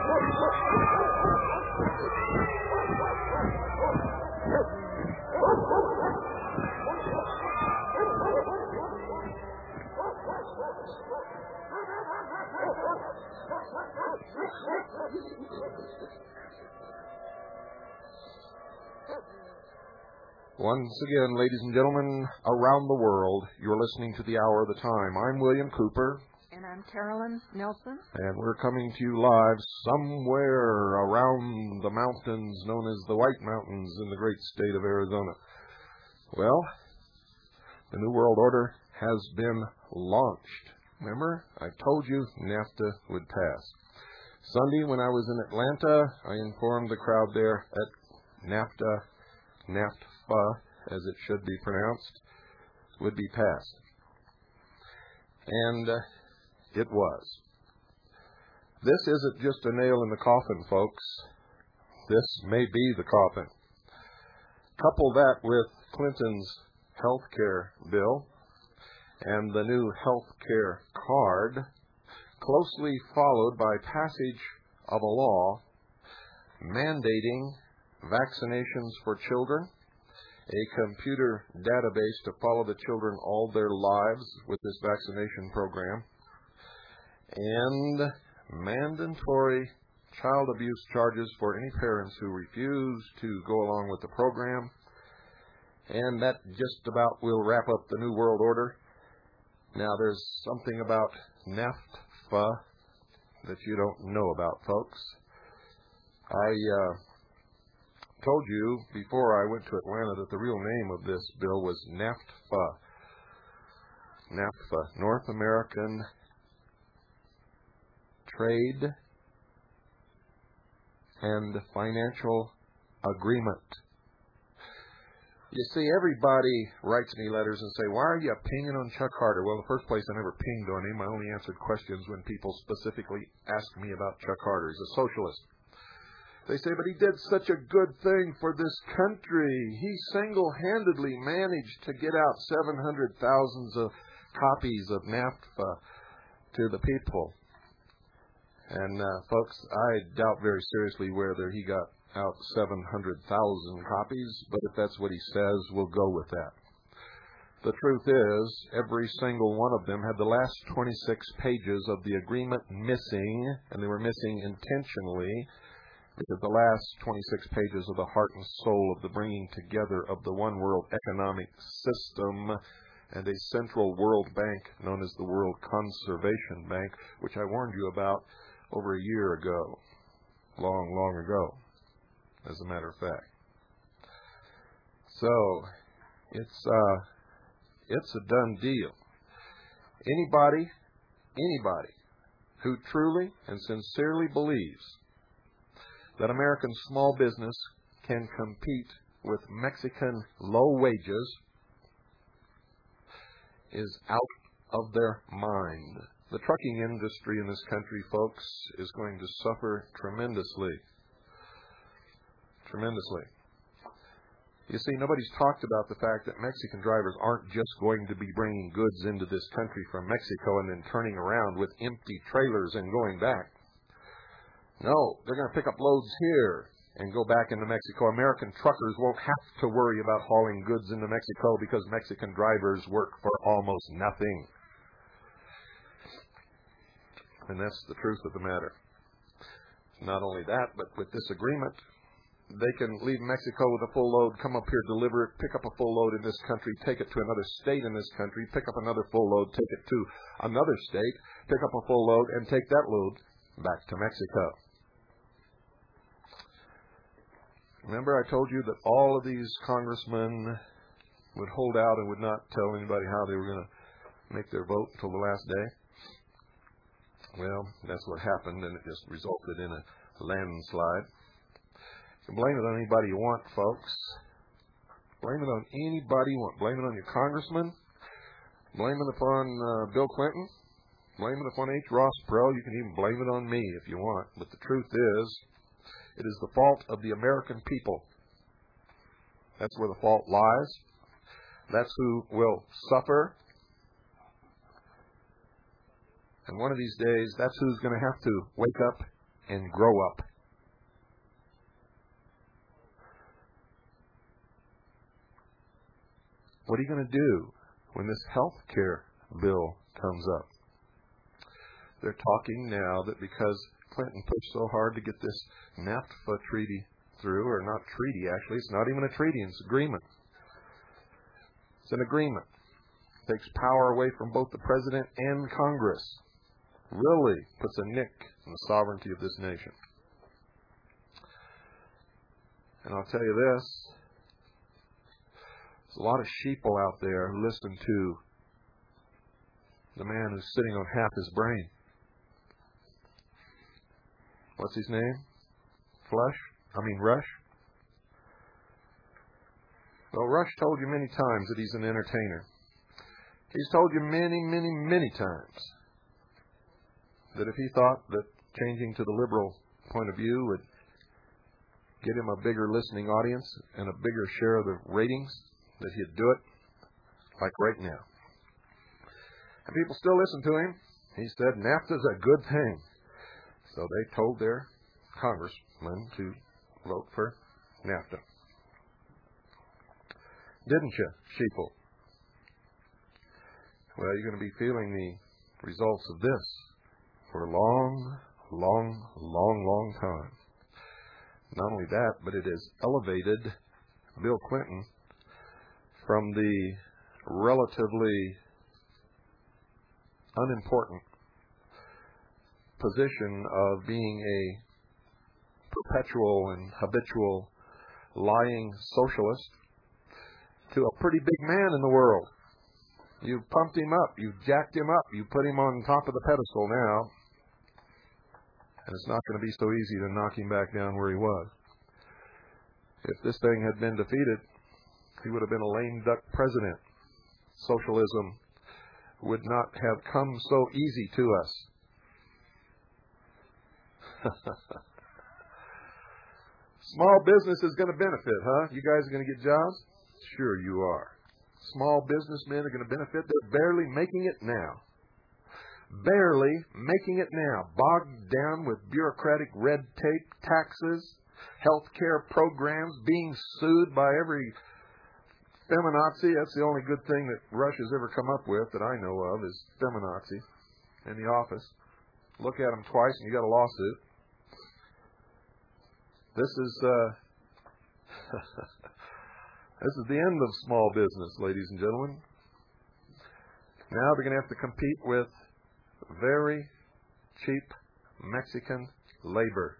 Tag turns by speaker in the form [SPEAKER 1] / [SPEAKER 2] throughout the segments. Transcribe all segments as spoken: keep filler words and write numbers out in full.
[SPEAKER 1] Once again, ladies and gentlemen, around the world, you're listening to the Hour of the Time. I'm William Cooper.
[SPEAKER 2] And I'm Carolyn Nelson.
[SPEAKER 1] And we're coming to you live somewhere around the mountains known as the White Mountains in the great state of Arizona. Well, the New World Order has been launched. Remember, I told you NAFTA would pass. Sunday, when I was in Atlanta, I informed the crowd there that NAFTA, NAFTA, as it should be pronounced, would be passed. And uh, it was. This isn't just a nail in the coffin, folks. This may be the coffin. Couple that with Clinton's health care bill and the new health care card, closely followed by passage of a law mandating vaccinations for children, a computer database to follow the children all their lives with this vaccination program, and mandatory child abuse charges for any parents who refuse to go along with the program. And that just about will wrap up the New World Order. Now, there's something about NAFTA that you don't know about, folks. I uh, told you before I went to Atlanta that the real name of this bill was NAFTA. NAFTA, North American Trade and Financial Agreement. You see, everybody writes me letters and say, why are you pinging on Chuck Carter? Well, in the first place, I never pinged on him. I only answered questions when people specifically asked me about Chuck Carter. He's a socialist. They say, but he did such a good thing for this country. He single-handedly managed to get out seven hundred thousand of copies of NAFTA to the people. And, uh, folks, I doubt very seriously whether he got out seven hundred thousand copies, but if that's what he says, we'll go with that. The truth is, every single one of them had the last twenty-six pages of the agreement missing, and they were missing intentionally, because the last twenty-six pages of the heart and soul of the bringing together of the one world economic system and a central world bank known as the World Conservation Bank, which I warned you about over a year ago, long, long ago, as a matter of fact. So, it's uh, it's a done deal. Anybody, anybody who truly and sincerely believes that American small business can compete with Mexican low wages is out of their mind. The trucking industry in this country, folks, is going to suffer tremendously. Tremendously. You see, nobody's talked about the fact that Mexican drivers aren't just going to be bringing goods into this country from Mexico and then turning around with empty trailers and going back. No, they're going to pick up loads here and go back into Mexico. American truckers won't have to worry about hauling goods into Mexico because Mexican drivers work for almost nothing. And that's the truth of the matter. Not only that, but with this agreement, they can leave Mexico with a full load, come up here, deliver it, pick up a full load in this country, take it to another state in this country, pick up another full load, take it to another state, pick up a full load, and take that load back to Mexico. Remember I told you that all of these congressmen would hold out and would not tell anybody how they were going to make their vote until the last day? Well, that's what happened, and it just resulted in a landslide. You can blame it on anybody you want, folks. Blame it on anybody you want. Blame it on your congressman. Blame it upon uh, Bill Clinton. Blame it upon H. Ross Perot. You can even blame it on me if you want. But the truth is, it is the fault of the American people. That's where the fault lies. That's who will suffer. And one of these days, that's who's going to have to wake up and grow up. What are you going to do when this health care bill comes up? They're talking now that because Clinton pushed so hard to get this NAFTA treaty through, or not treaty actually, it's not even a treaty, it's an agreement. It's an agreement. It takes power away from both the president and Congress. Really puts a nick in the sovereignty of this nation. And I'll tell you this, there's a lot of sheeple out there who listen to the man who's sitting on half his brain. What's his name? Flush? I mean Rush? Well, Rush told you many times that he's an entertainer. He's told you many, many, many times that if he thought that changing to the liberal point of view would get him a bigger listening audience and a bigger share of the ratings, that he'd do it like right now. And people still listen to him. He said NAFTA's a good thing. So they told their congressman to vote for NAFTA. Didn't you, sheeple? Well, you're going to be feeling the results of this for a long, long, long, long time. Not only that, but it has elevated Bill Clinton from the relatively unimportant position of being a perpetual and habitual lying socialist to a pretty big man in the world. You've pumped him up. You've jacked him up. You put him on top of the pedestal now. And it's not going to be so easy to knock him back down where he was. If this thing had been defeated, he would have been a lame duck president. Socialism would not have come so easy to us. Small business is going to benefit, huh? You guys are going to get jobs? Sure you are. Small businessmen are going to benefit. They're barely making it now. Barely making it now. Bogged down with bureaucratic red tape, taxes, health care programs, being sued by every feminazi. That's the only good thing that Russia's ever come up with that I know of is feminazi in the office. Look at them twice and you got a lawsuit. This is uh, this is the end of small business, ladies and gentlemen. Now they're going to have to compete with very cheap Mexican labor.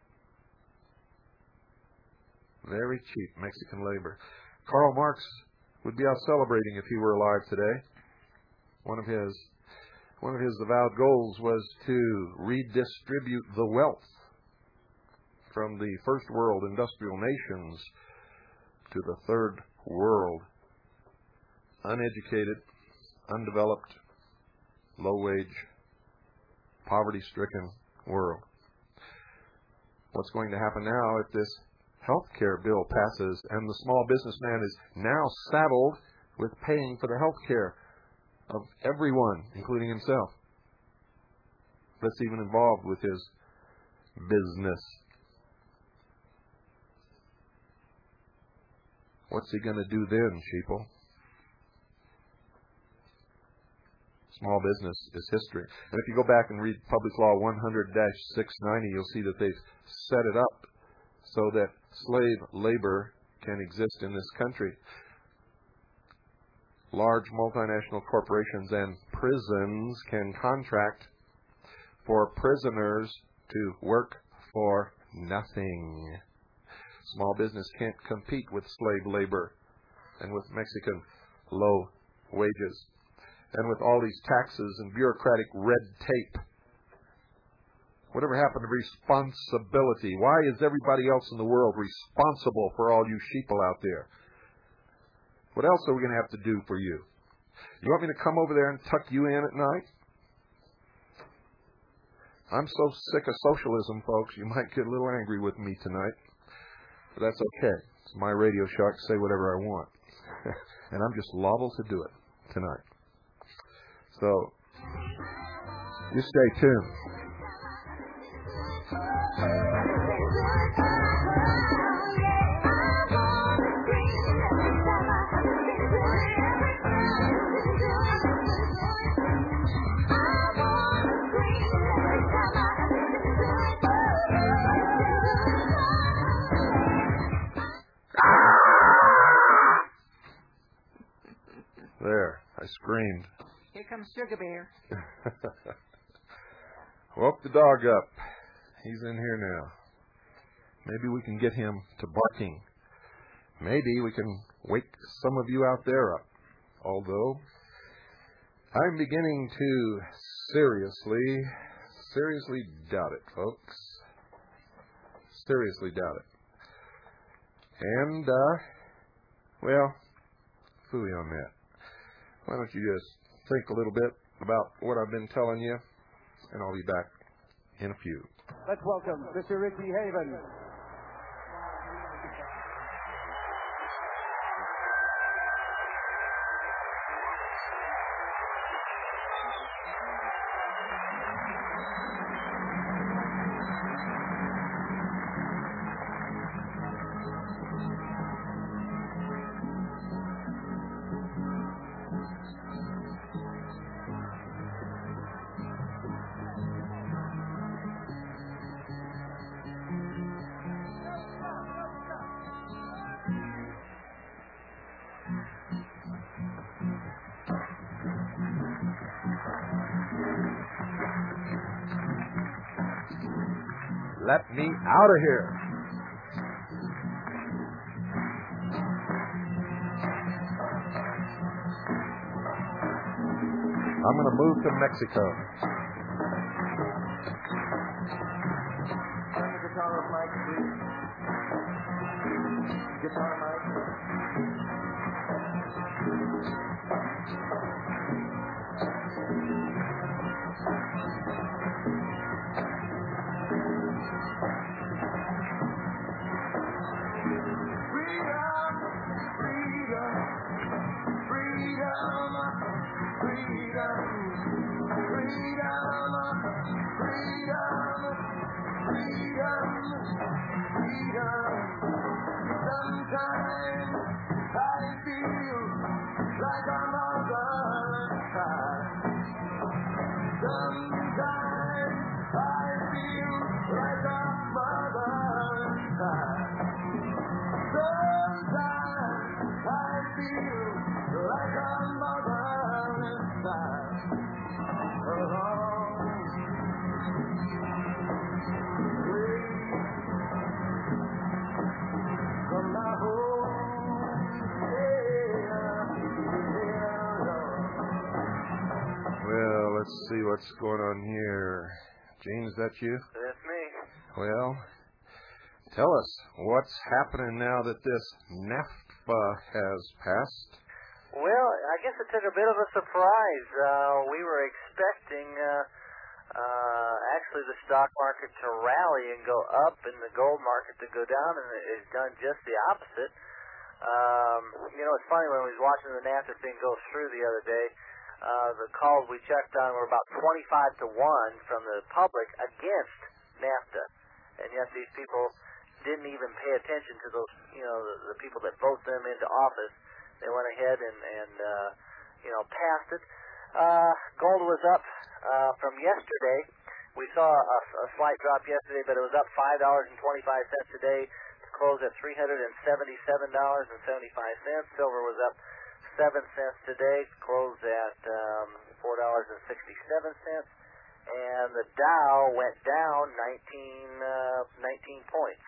[SPEAKER 1] Very cheap Mexican labor. Karl Marx would be out celebrating if he were alive today. One of his one of his avowed goals was to redistribute the wealth from the first world industrial nations to the third world uneducated, undeveloped, low-wage, poverty-stricken world. What's going to happen now if this health care bill passes and the small businessman is now saddled with paying for the health care of everyone, including himself, that's even involved with his business? What's he going to do then, sheeple? Small business is history. And if you go back and read Public Law one hundred dash six ninety, you'll see that they've set it up so that slave labor can exist in this country. Large multinational corporations and prisons can contract for prisoners to work for nothing. Small business can't compete with slave labor and with Mexican low wages and with all these taxes and bureaucratic red tape. Whatever happened to responsibility? Why is everybody else in the world responsible for all you sheeple out there? What else are we going to have to do for you? You want me to come over there and tuck you in at night? I'm so sick of socialism, folks, you might get a little angry with me tonight. But that's okay. It's my radio show. I can say whatever I want. And I'm just liable to do it tonight. So, you stay tuned. There, I screamed.
[SPEAKER 2] Here comes Sugar Bear.
[SPEAKER 1] Woke the dog up. He's in here now. Maybe we can get him to barking. Maybe we can wake some of you out there up. Although, I'm beginning to seriously, seriously doubt it, folks. Seriously doubt it. And, uh, well, fooey on that. Why don't you just think a little bit about what I've been telling you, and I'll be back in a few.
[SPEAKER 3] Let's welcome Mister Richie Haven.
[SPEAKER 1] Let me out of here. I'm going to move to Mexico.
[SPEAKER 3] Turn the guitar up, Mike, please. Guitar, Mike.
[SPEAKER 1] Well, let's see what's going on here. Gene, is that you?
[SPEAKER 4] That's me.
[SPEAKER 1] Well, tell us, what's happening now that this NAFTA has passed?
[SPEAKER 4] Well, I guess it took a bit of a surprise. Uh, we were expecting uh, uh, actually the stock market to rally and go up and the gold market to go down, and it has done just the opposite. Um, you know, it's funny, when we was watching the NAFTA thing go through the other day, Uh, the calls we checked on were about twenty-five to one from the public against NAFTA. And yet these people didn't even pay attention to those, you know, the, the people that vote them into office. They went ahead and, and uh, you know, passed it. Uh, gold was up uh, from yesterday. We saw a, a slight drop yesterday, but it was up five dollars and twenty-five cents today to close at three hundred seventy-seven dollars and seventy-five cents. Silver was up seven cents today, closed at um, four dollars and sixty-seven cents, and the Dow went down nineteen, uh, nineteen points.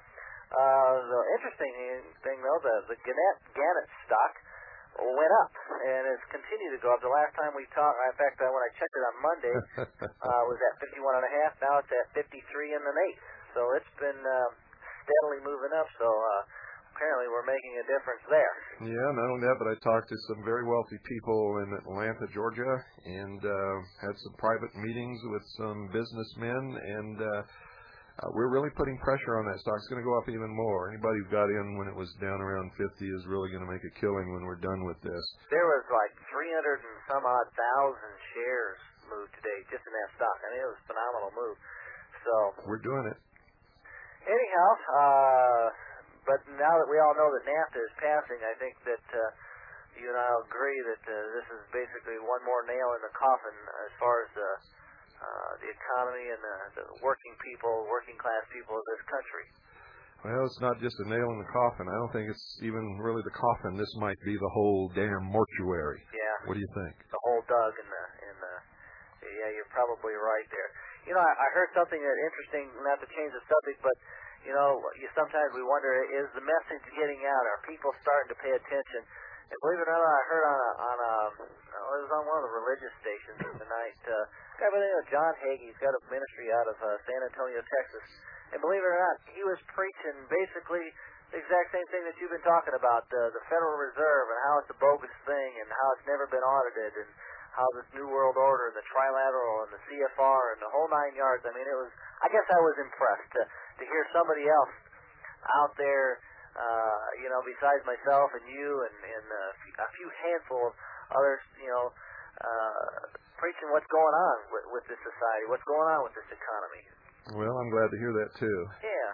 [SPEAKER 4] Uh, the interesting thing, though, the, the Gannett, Gannett stock went up, and it's continued to go up. The last time we talked, in fact, uh, when I checked it on Monday, uh, was at fifty-one and a half. Now it's at fifty-three and an eighth. So it's been uh, steadily moving up. So uh, apparently we're making a difference there.
[SPEAKER 1] Yeah, not only that, but I talked to some very wealthy people in Atlanta, Georgia, and uh, had some private meetings with some businessmen, and uh, uh, we're really putting pressure on that stock. It's going to go up even more. Anybody who got in when it was down around fifty is really going to make a killing when we're done with this.
[SPEAKER 4] There was like three hundred and some odd thousand shares moved today just in that stock. I mean, it was a phenomenal move. So
[SPEAKER 1] we're doing it.
[SPEAKER 4] Anyhow, uh, but now that we all know that NAFTA is passing, I think that uh, you and I will agree that uh, this is basically one more nail in the coffin as far as uh, uh, the economy and the, the working people, working class people of this country.
[SPEAKER 1] Well, it's not just a nail in the coffin. I don't think it's even really the coffin. This might be the whole damn mortuary.
[SPEAKER 4] Yeah.
[SPEAKER 1] What do you think?
[SPEAKER 4] The whole dug in the in the. Yeah, you're probably right there. You know, I, I heard something that interesting. Not to change the subject, but you know, you sometimes we wonder: is the message getting out? Are people starting to pay attention? And believe it or not, I heard on a on a oh, it was on one of the religious stations tonight. Uh, a guy by the name of John Hagee. He's got a ministry out of uh, San Antonio, Texas. And believe it or not, he was preaching basically the exact same thing that you've been talking about, uh, the Federal Reserve and how it's a bogus thing and how it's never been audited and how this New World Order and the Trilateral and the C F R and the whole nine yards. I mean, it was, I guess I was impressed to, to hear somebody else out there, uh, you know, besides myself and you and, and uh, a few handful of others, you know, uh, preaching what's going on with, with this society, what's going on with this economy.
[SPEAKER 1] Well, I'm glad to hear that, too.
[SPEAKER 4] Yeah.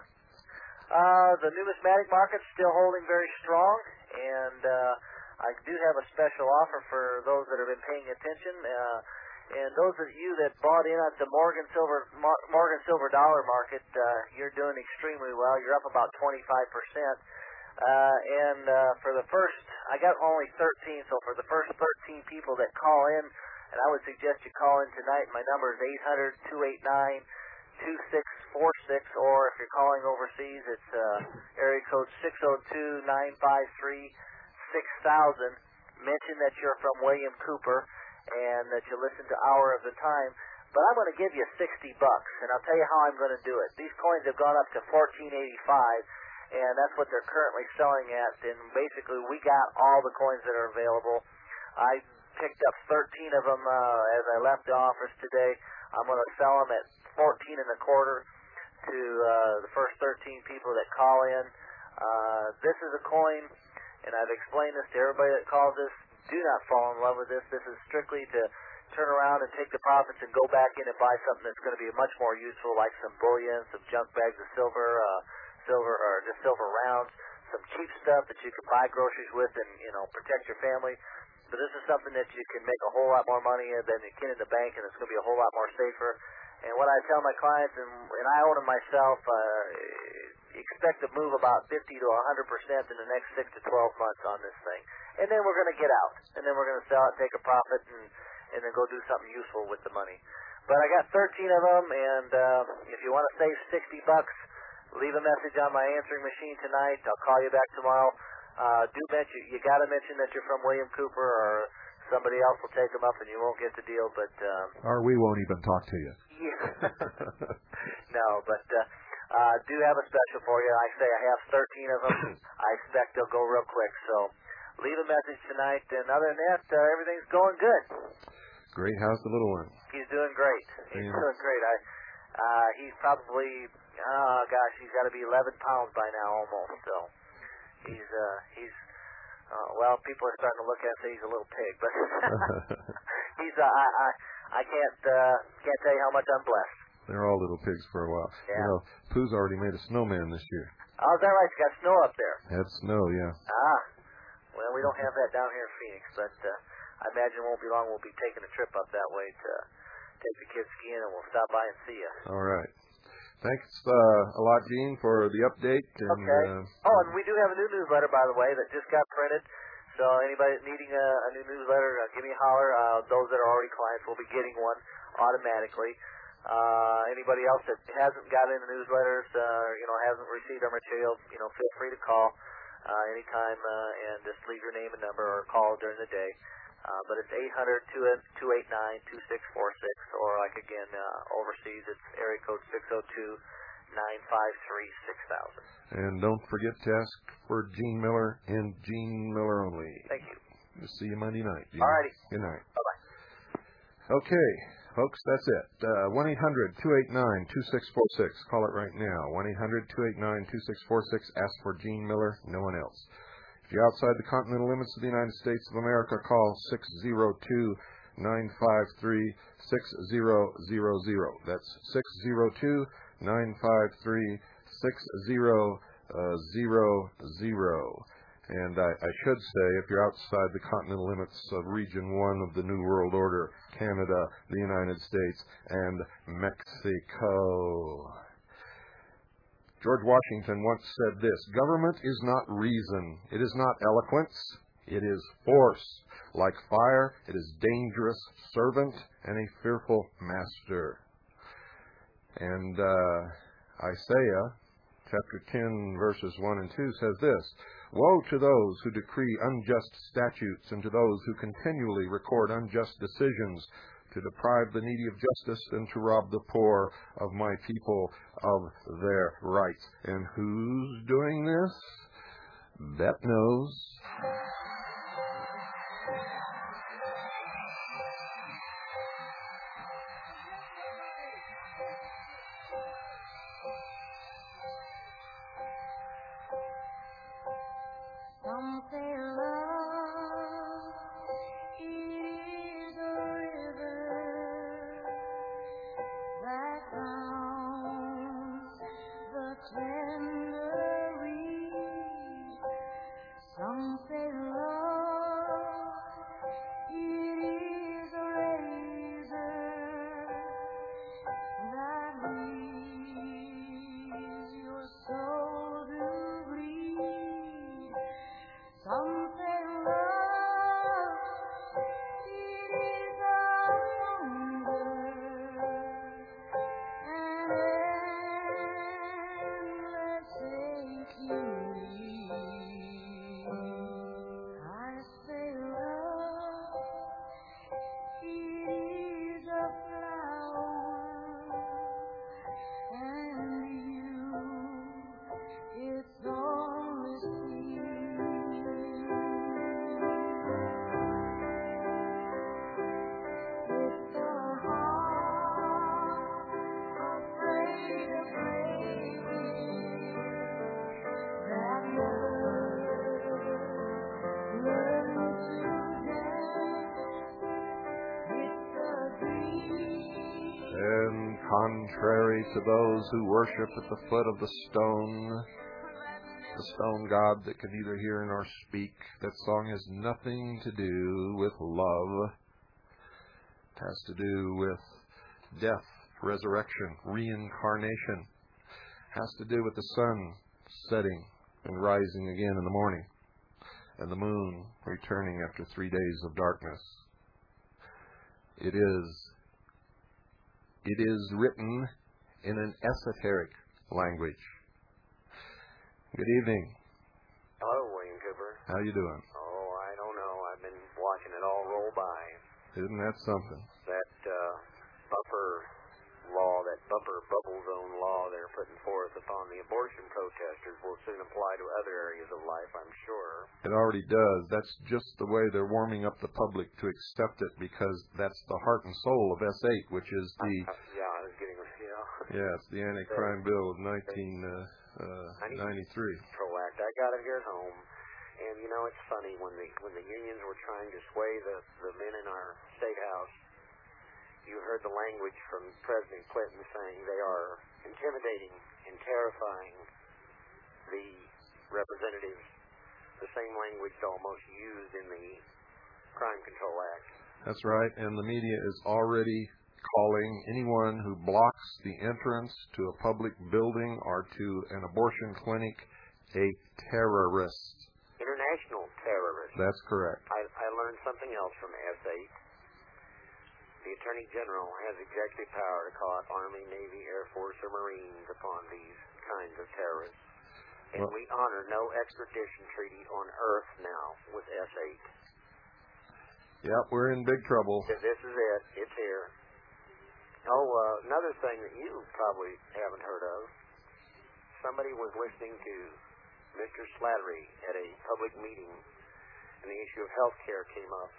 [SPEAKER 4] Uh, the numismatic market's still holding very strong, and uh, I do have a special offer for those that have been paying attention. Uh, and those of you that bought in at the Morgan Silver Mar- Morgan Silver dollar market, uh, you're doing extremely well. You're up about twenty-five percent. Uh, and uh, for the first, I got only thirteen, so for the first thirteen people that call in, and I would suggest you call in tonight, my number is eight hundred, two eight nine, two six four six, or if you're calling overseas, it's uh, area code six oh two, nine five three, six thousand. Mention that you're from William Cooper and that you listen to Hour of the Time. But I'm going to give you sixty bucks, and I'll tell you how I'm going to do it. These coins have gone up to fourteen eighty-five, and that's what they're currently selling at. And basically, we got all the coins that are available. I picked up thirteen of them uh, as I left the office today. I'm going to sell them at fourteen and a quarter to uh, the first thirteen people that call in. Uh, this is a coin, and I've explained this to everybody that calls this. Do not fall in love with this. This is strictly to turn around and take the profits and go back in and buy something that's going to be much more useful, like some bullion, some junk bags of silver, uh, silver or just silver rounds, some cheap stuff that you can buy groceries with and, you know, protect your family. But this is something that you can make a whole lot more money in than you can in the bank, and it's going to be a whole lot more safer. And what I tell my clients, and, and I own them myself, uh, expect to move about fifty to one hundred percent in the next six to twelve months on this thing. And then we're going to get out, and then we're going to sell it, take a profit, and, and then go do something useful with the money. But I got thirteen of them, and uh, if you want to save sixty bucks, leave a message on my answering machine tonight. I'll call you back tomorrow. Uh, do mention, you got to mention that you're from William Cooper, or somebody else will take them up and you won't get the deal. But um,
[SPEAKER 1] or we won't even talk to you.
[SPEAKER 4] Yeah. No, but uh, uh, do have a special for you. Like I say, I have thirteen of them. I expect they'll go real quick. So leave a message tonight. And other than that, uh, everything's going good.
[SPEAKER 1] Great. How's the little one?
[SPEAKER 4] He's doing great. He's yeah. doing great. I, uh, he's probably, oh gosh, he's got to be eleven pounds by now almost. So he's, uh, he's, uh, well, people are starting to look at him and say he's a little pig, but he's, uh, I, I, I can't, uh, can't tell you how much I'm blessed.
[SPEAKER 1] They're all little pigs for a while.
[SPEAKER 4] Yeah.
[SPEAKER 1] You know, Pooh's already made a snowman this year.
[SPEAKER 4] Oh, is that right? You got snow up there?
[SPEAKER 1] Had snow, yeah.
[SPEAKER 4] Ah. Well, we don't have that down here in Phoenix, but uh, I imagine it won't be long we'll be taking a trip up that way to take the kids skiing, and we'll stop by and see you.
[SPEAKER 1] All right. Thanks uh, a lot, Gene, for the update. And,
[SPEAKER 4] okay.
[SPEAKER 1] Uh,
[SPEAKER 4] oh, and we do have a new newsletter, by the way, that just got printed. So anybody needing a, a new newsletter, uh, give me a holler. Uh, those that are already clients will be getting one automatically. Uh, anybody else that hasn't got in the newsletters, uh, you know, hasn't received our material, you know, feel free to call uh, anytime uh, and just leave your name and number or call during the day. Uh, but it's eight hundred, two eight nine, two six four six, or like again, uh, overseas, it's area code six oh two, nine five three, six thousand.
[SPEAKER 1] And don't forget to ask for Gene Miller and Gene Miller only.
[SPEAKER 4] Thank you.
[SPEAKER 1] We'll see you Monday night. Gene.
[SPEAKER 4] All righty.
[SPEAKER 1] Good night.
[SPEAKER 4] Bye-bye.
[SPEAKER 1] Okay, folks, that's it. Uh, one eight hundred, two eight nine, two six four six. Call it right now. one eight hundred, two eight nine, two six four six. Ask for Gene Miller, no one else. If you're outside the continental limits of the United States of America, call six oh two, nine five three, six zero zero zero. That's six zero two, nine five three, six zero zero zero. And I, I should say, if you're outside the continental limits of Region one of the New World Order, Canada, the United States, and Mexico. George Washington once said this: government is not reason, it is not eloquence, it is force. Like fire, it is dangerous servant and a fearful master. And uh, Isaiah chapter ten, verses one and two says this: woe to those who decree unjust statutes and to those who continually record unjust decisions, to deprive the needy of justice and to rob the poor of my people of their rights. And who's doing this? Bette knows. Contrary to those who worship at the foot of the stone, the stone god that can neither hear nor speak, that song has nothing to do with love. It has to do with death, resurrection, reincarnation. It has to do with the sun setting and rising again in the morning, and the moon returning after three days of darkness. It is It is written in an esoteric language. Good evening.
[SPEAKER 5] Hello, William Cooper.
[SPEAKER 1] How you doing?
[SPEAKER 5] Oh, I don't know. I've been watching it all roll by.
[SPEAKER 1] Isn't that something?
[SPEAKER 5] That uh, buffer law, that buffer bubble zone law they're putting forth upon the abortion protesters will soon apply to other areas of life, I'm sure.
[SPEAKER 1] It already does. That's just the way they're warming up the public to accept it, because that's the heart and soul of S eight, which is the...
[SPEAKER 5] Uh, yeah, I was getting... Yeah,
[SPEAKER 1] yeah, it's the Anti-Crime Bill of nineteen ninety-three.
[SPEAKER 5] Control Act. I got it here at home. And, you know, it's funny, when the when the unions were trying to sway the, the men in our state house, you heard the language from President Clinton saying they are intimidating and terrifying the representatives, the same language almost used in the Crime Control Act.
[SPEAKER 1] That's right, and the media is already calling anyone who blocks the entrance to a public building or to an abortion clinic a terrorist.
[SPEAKER 5] International terrorist.
[SPEAKER 1] That's correct.
[SPEAKER 5] I, I learned something else from S eight. The Attorney General has executive power to call out Army, Navy, Air Force, or Marines upon these kinds of terrorists. And well, we honor no extradition treaty on Earth now with S eight.
[SPEAKER 1] Yep, we're in big trouble.
[SPEAKER 5] This is it. It's here. Oh, uh, another thing that you probably haven't heard of. Somebody was listening to Mister Slattery at a public meeting, and the issue of health care came up.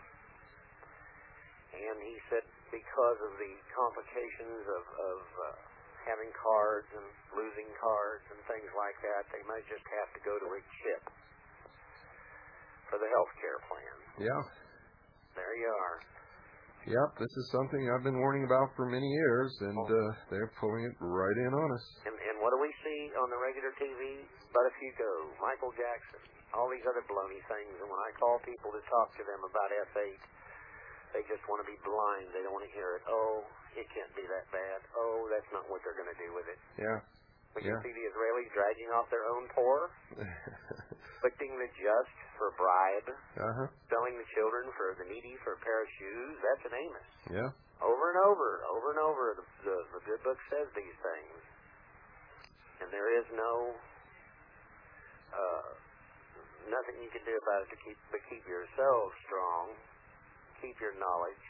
[SPEAKER 5] And he said because of the complications of, of uh, having cards and losing cards and things like that, they might just have to go to a chip for the health care plan.
[SPEAKER 1] Yeah.
[SPEAKER 5] There you are.
[SPEAKER 1] Yep, this is something I've been warning about for many years, and uh, they're pulling it right in on us.
[SPEAKER 5] And, and what do we see on the regular T V? But if you go, Michael Jackson, all these other baloney things, and when I call people to talk to them about F eight, they just want to be blind. They don't want to hear it. Oh, it can't be that bad. Oh, that's not what they're going to do with it.
[SPEAKER 1] Yeah.
[SPEAKER 5] We
[SPEAKER 1] yeah.
[SPEAKER 5] can see the Israelis dragging off their own poor, afflicting the just for a bribe,
[SPEAKER 1] uh-huh.
[SPEAKER 5] selling the children for the needy for a pair of shoes. That's an Amos.
[SPEAKER 1] Yeah.
[SPEAKER 5] Over and over, over and over, the, the, the good book says these things. And there is no, uh, nothing you can do about it to keep, but keep yourselves strong, keep your knowledge,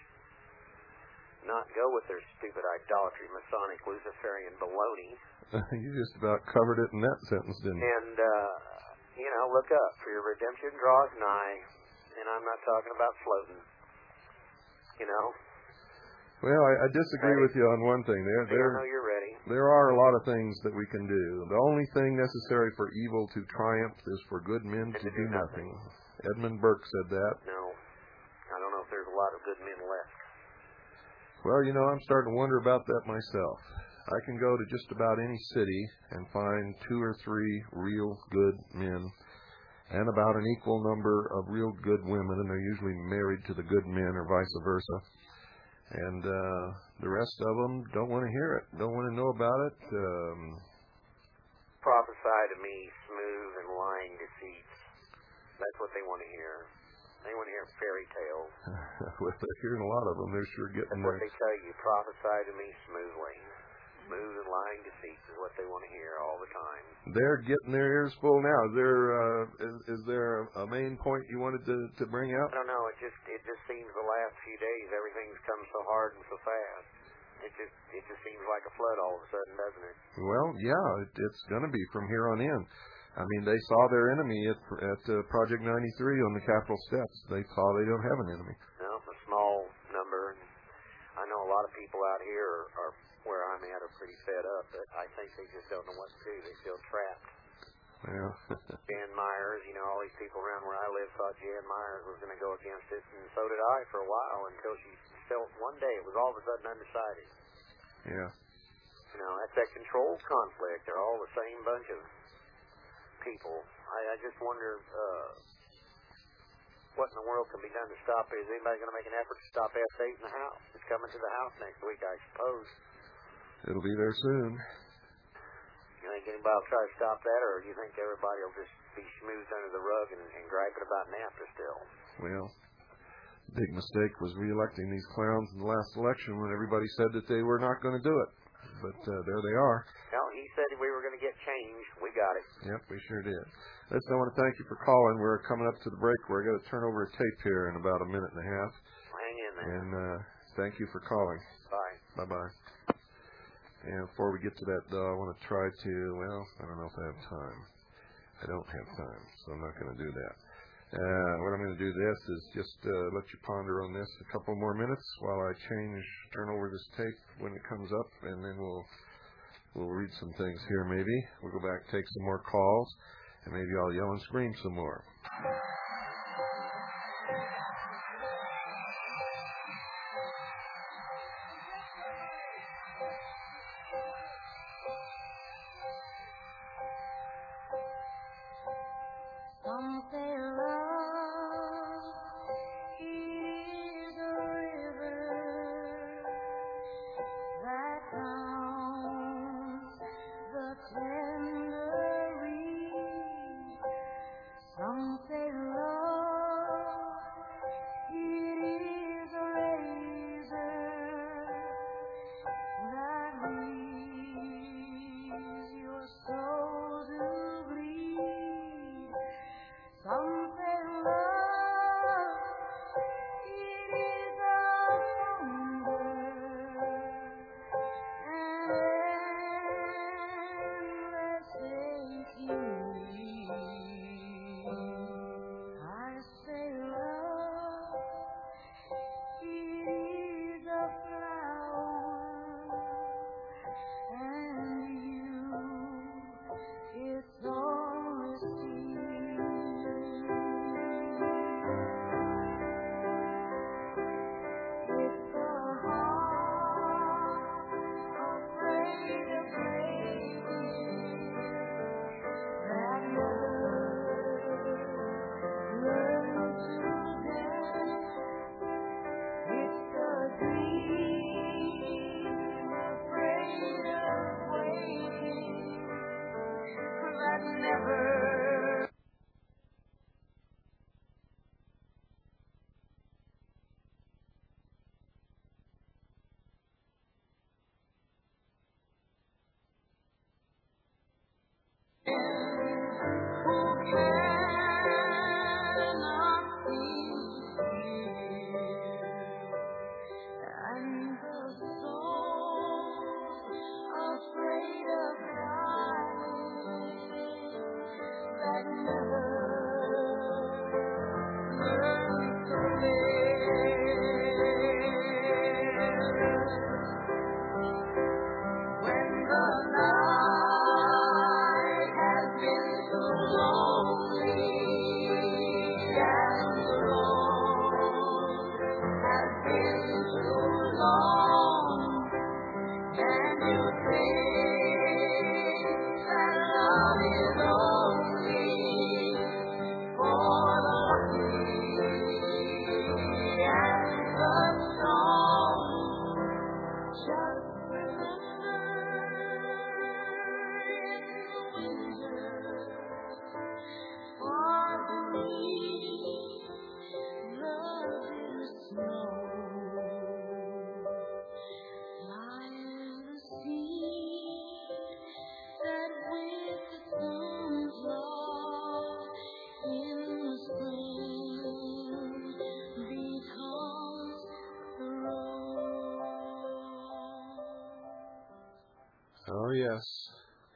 [SPEAKER 5] not go with their stupid idolatry, Masonic, Luciferian baloney.
[SPEAKER 1] You just about covered it in that sentence, didn't you?
[SPEAKER 5] And, uh, you know, look up, for your redemption draws nigh, and I'm not talking about floating, you know.
[SPEAKER 1] Well, I, I disagree
[SPEAKER 5] ready?
[SPEAKER 1] with you on one thing. There, there,
[SPEAKER 5] I know you're ready.
[SPEAKER 1] There are a lot of things that we can do. The only thing necessary for evil to triumph is for good men to,
[SPEAKER 5] to
[SPEAKER 1] do
[SPEAKER 5] do
[SPEAKER 1] nothing.
[SPEAKER 5] nothing.
[SPEAKER 1] Edmund Burke said that.
[SPEAKER 5] No, I don't know if there's a lot of good men left.
[SPEAKER 1] Well, you know, I'm starting to wonder about that myself. I can go to just about any city and find two or three real good men and about an equal number of real good women, and they're usually married to the good men or vice versa. And uh, the rest of them don't want to hear it, don't want to know about it. Um,
[SPEAKER 5] Prophesy to me smooth and lying deceits. That's what they want to hear. They want to hear fairy tales.
[SPEAKER 1] well, they're hearing a lot of them. They're sure getting
[SPEAKER 5] That's what
[SPEAKER 1] there.
[SPEAKER 5] they tell you. Prophesy to me smoothly. Smooth and lying deceits is what they want to hear all the time.
[SPEAKER 1] They're getting their ears full now. Is there uh, is, is there a main point you wanted to, to bring out?
[SPEAKER 5] I don't know. It just it just seems the last few days everything's come so hard and so fast. It just it just seems like a flood all of a sudden, doesn't it?
[SPEAKER 1] Well, yeah, it, it's going to be from here on in. I mean, they saw their enemy at at uh, Project ninety-three on the Capitol steps. They saw they don't have an enemy.
[SPEAKER 5] No, a small number. I know a lot of people out here are, are where I'm at are pretty fed up, but I think they just don't know what to do. They feel trapped.
[SPEAKER 1] Well,
[SPEAKER 5] Jan Myers, you know, all these people around where I live thought Jan Myers was going to go against it, and so did I for a while until she felt one day it was all of a sudden undecided.
[SPEAKER 1] yeah.
[SPEAKER 5] You know, that's that controlled conflict. They're all the same bunch of people. I, I just wonder uh, what in the world can be done to stop it. Is anybody going to make an effort to stop F eight in the House? It's coming to the House next week, I suppose.
[SPEAKER 1] It'll be there soon.
[SPEAKER 5] You think anybody will try to stop that, or do you think everybody will just be schmoozed under the rug and, and griping about NAFTA still?
[SPEAKER 1] Well, big mistake was reelecting these clowns in the last election when everybody said that they were not going to do it. But uh, there they are.
[SPEAKER 5] No, he said we were going to get change. We got it.
[SPEAKER 1] Yep, we sure did. Listen, I want to thank you for calling. We're coming up to the break. We're going to turn over a tape here in about a minute and a half.
[SPEAKER 5] Hang in there.
[SPEAKER 1] And uh, thank you for calling.
[SPEAKER 5] Bye.
[SPEAKER 1] Bye-bye. And before we get to that, though, I want to try to, well, I don't know if I have time. I don't have time, so I'm not going to do that. Uh, what I'm going to do this is just uh, let you ponder on this a couple more minutes while I change, turn over this tape when it comes up, and then we'll we'll read some things here maybe. We'll go back, take some more calls, and maybe I'll yell and scream some more.
[SPEAKER 6] Some say love, it is a river that drowns the tender reed. Some say love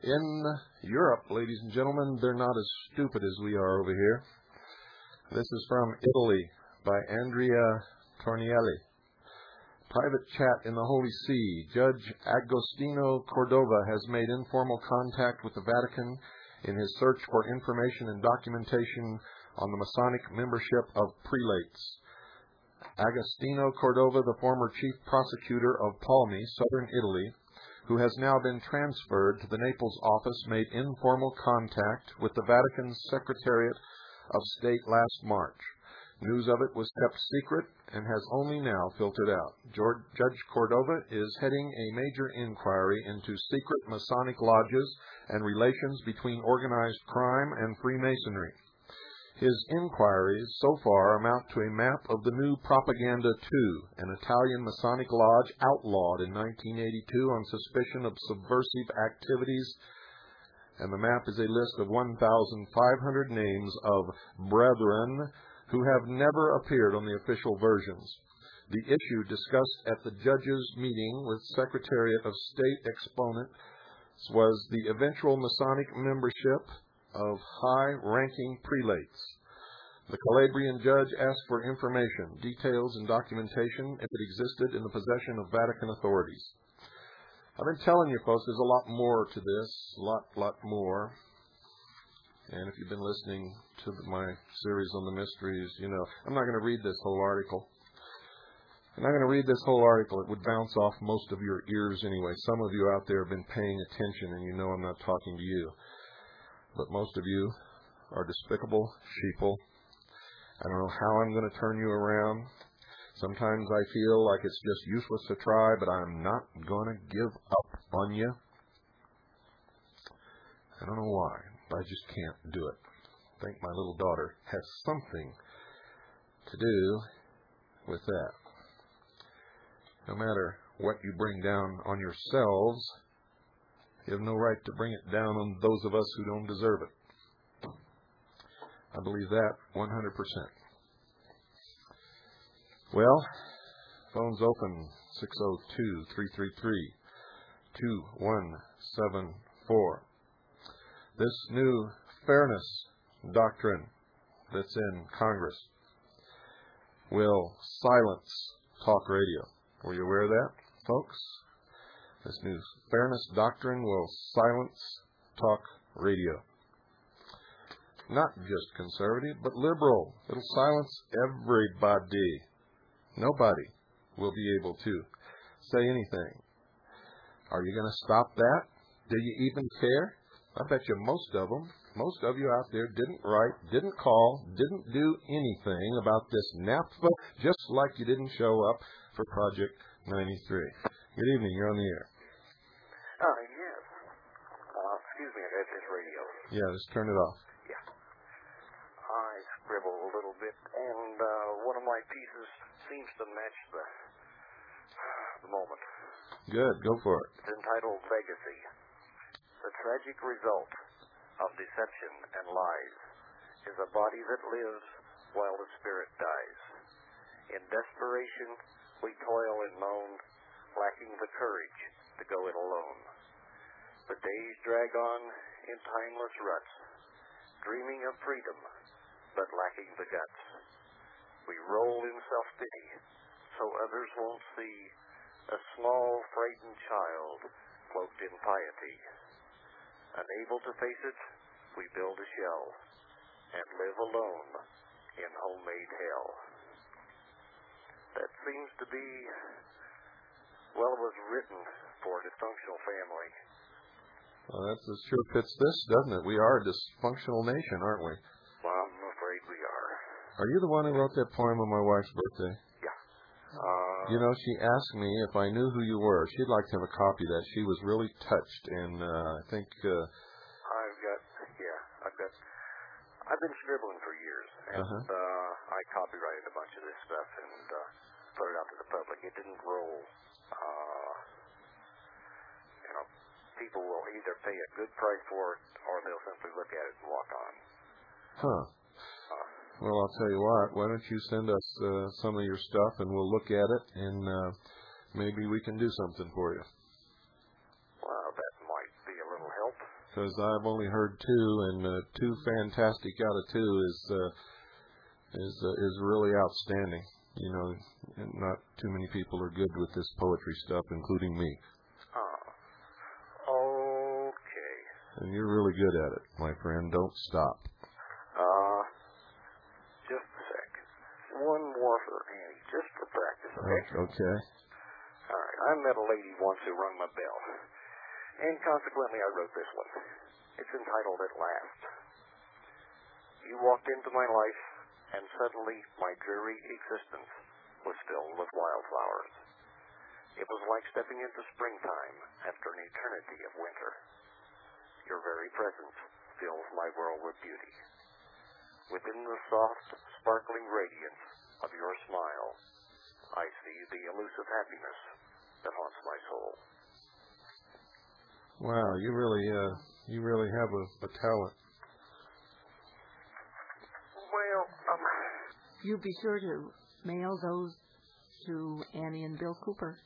[SPEAKER 1] In Europe, ladies and gentlemen, they're not as stupid as we are over here. This is from Italy by Andrea Tornielli. Private chat in the Holy See. Judge Agostino Cordova has made informal contact with the Vatican in his search for information and documentation on the Masonic membership of prelates. Agostino Cordova, the former chief prosecutor of Palmi, southern Italy, who has now been transferred to the Naples office, made informal contact with the Vatican's Secretariat of State last March. News of it was kept secret and has only now filtered out. George, Judge Cordova is heading a major inquiry into secret Masonic lodges and relations between organized crime and Freemasonry. His inquiries so far amount to a map of the new Propaganda two, an Italian Masonic lodge outlawed in nineteen eighty-two on suspicion of subversive activities, and the map is a list of one thousand five hundred names of brethren who have never appeared on the official versions. The issue discussed at the judge's meeting with Secretariat of State exponents was the eventual Masonic membership of high-ranking prelates. The Calabrian judge asked for information, details, and documentation if it existed in the possession of Vatican authorities. I've been telling you, folks, there's a lot more to this, a lot, lot more. And if you've been listening to my series on the mysteries, you know, I'm not going to read this whole article. I'm not going to read this whole article. It would bounce off most of your ears anyway. Some of you out there have been paying attention, and you know I'm not talking to you. But most of you are despicable sheeple. I don't know how I'm going to turn you around. Sometimes I feel like it's just useless to try, but I'm not going to give up on you. I don't know why, but I just can't do it. I think my little daughter has something to do with that. No matter what you bring down on yourselves, you have no right to bring it down on those of us who don't deserve it. I believe that one hundred percent. Well, phone's open, six oh two, three three three, two one seven four. This new fairness doctrine that's in Congress will silence talk radio. Were you aware of that, folks? This new fairness doctrine will silence talk radio. Not just conservative, but liberal. It'll silence everybody. Nobody will be able to say anything. Are you going to stop that? Do you even care? I bet you most of them, most of you out there didn't write, didn't call, didn't do anything about this NAFTA, just like you didn't show up for Project ninety-three. Good evening. You're on the air.
[SPEAKER 5] Uh, yes. Uh, excuse me, that's his radio.
[SPEAKER 1] Yeah, just turn it off.
[SPEAKER 5] Yeah. I scribbled a little bit, and uh, one of my pieces seems to match the, the moment.
[SPEAKER 1] Good, go for it.
[SPEAKER 5] It's entitled Legacy. The tragic result of deception and lies is a body that lives while the spirit dies. In desperation, we toil and moan, lacking the courage to go it alone. The days drag on in timeless ruts, dreaming of freedom, but lacking the guts. We roll in self-pity, so others won't see a small, frightened child cloaked in piety. Unable to face it, we build a shell and live alone in homemade hell. That seems to be, well, it was written for a dysfunctional family.
[SPEAKER 1] Well, that's as sure fits this, doesn't it? We are a dysfunctional nation, aren't we?
[SPEAKER 5] Well, I'm afraid we are.
[SPEAKER 1] Are you the one who wrote that poem on my wife's birthday?
[SPEAKER 5] Yeah. Uh,
[SPEAKER 1] You know, she asked me if I knew who you were. She'd like to have a copy of that. She was really touched, and uh, I think... Uh,
[SPEAKER 5] I've got, yeah, I've got, I've been scribbling for years, and
[SPEAKER 1] Uh-huh.
[SPEAKER 5] uh, I copyrighted a bunch of this stuff and uh, put it out to the public. It didn't roll. Uh, you know, people will either pay a good price for it, or they'll simply look at it and walk on.
[SPEAKER 1] huh.
[SPEAKER 5] Uh,
[SPEAKER 1] Well, I'll tell you what. Why don't you send us uh, some of your stuff, and we'll look at it, and uh, maybe we can do something for you.
[SPEAKER 5] well, that might be a little help.
[SPEAKER 1] because I've only heard two, and uh, two fantastic out of two is uh, is uh, is really outstanding. You know, and not too many people are good with this poetry stuff, including me.
[SPEAKER 5] Oh, okay.
[SPEAKER 1] And you're really good at it, my friend. Don't stop.
[SPEAKER 5] Uh, just a sec. One more for Annie, just for practice, okay?
[SPEAKER 1] Okay.
[SPEAKER 5] All right. I met a lady once who rung my bell, and consequently I wrote this one. It's entitled At Last. You walked into my life, and suddenly my dreary existence was filled with wildflowers. It was like stepping into springtime after an eternity of winter. Your very presence fills my world with beauty. Within the soft, sparkling radiance of your smile, I see the elusive happiness that haunts my soul.
[SPEAKER 1] Wow, you really, uh, you really have a, a talent.
[SPEAKER 5] Well, um...
[SPEAKER 2] You be sure to mail those to Annie and Bill Cooper.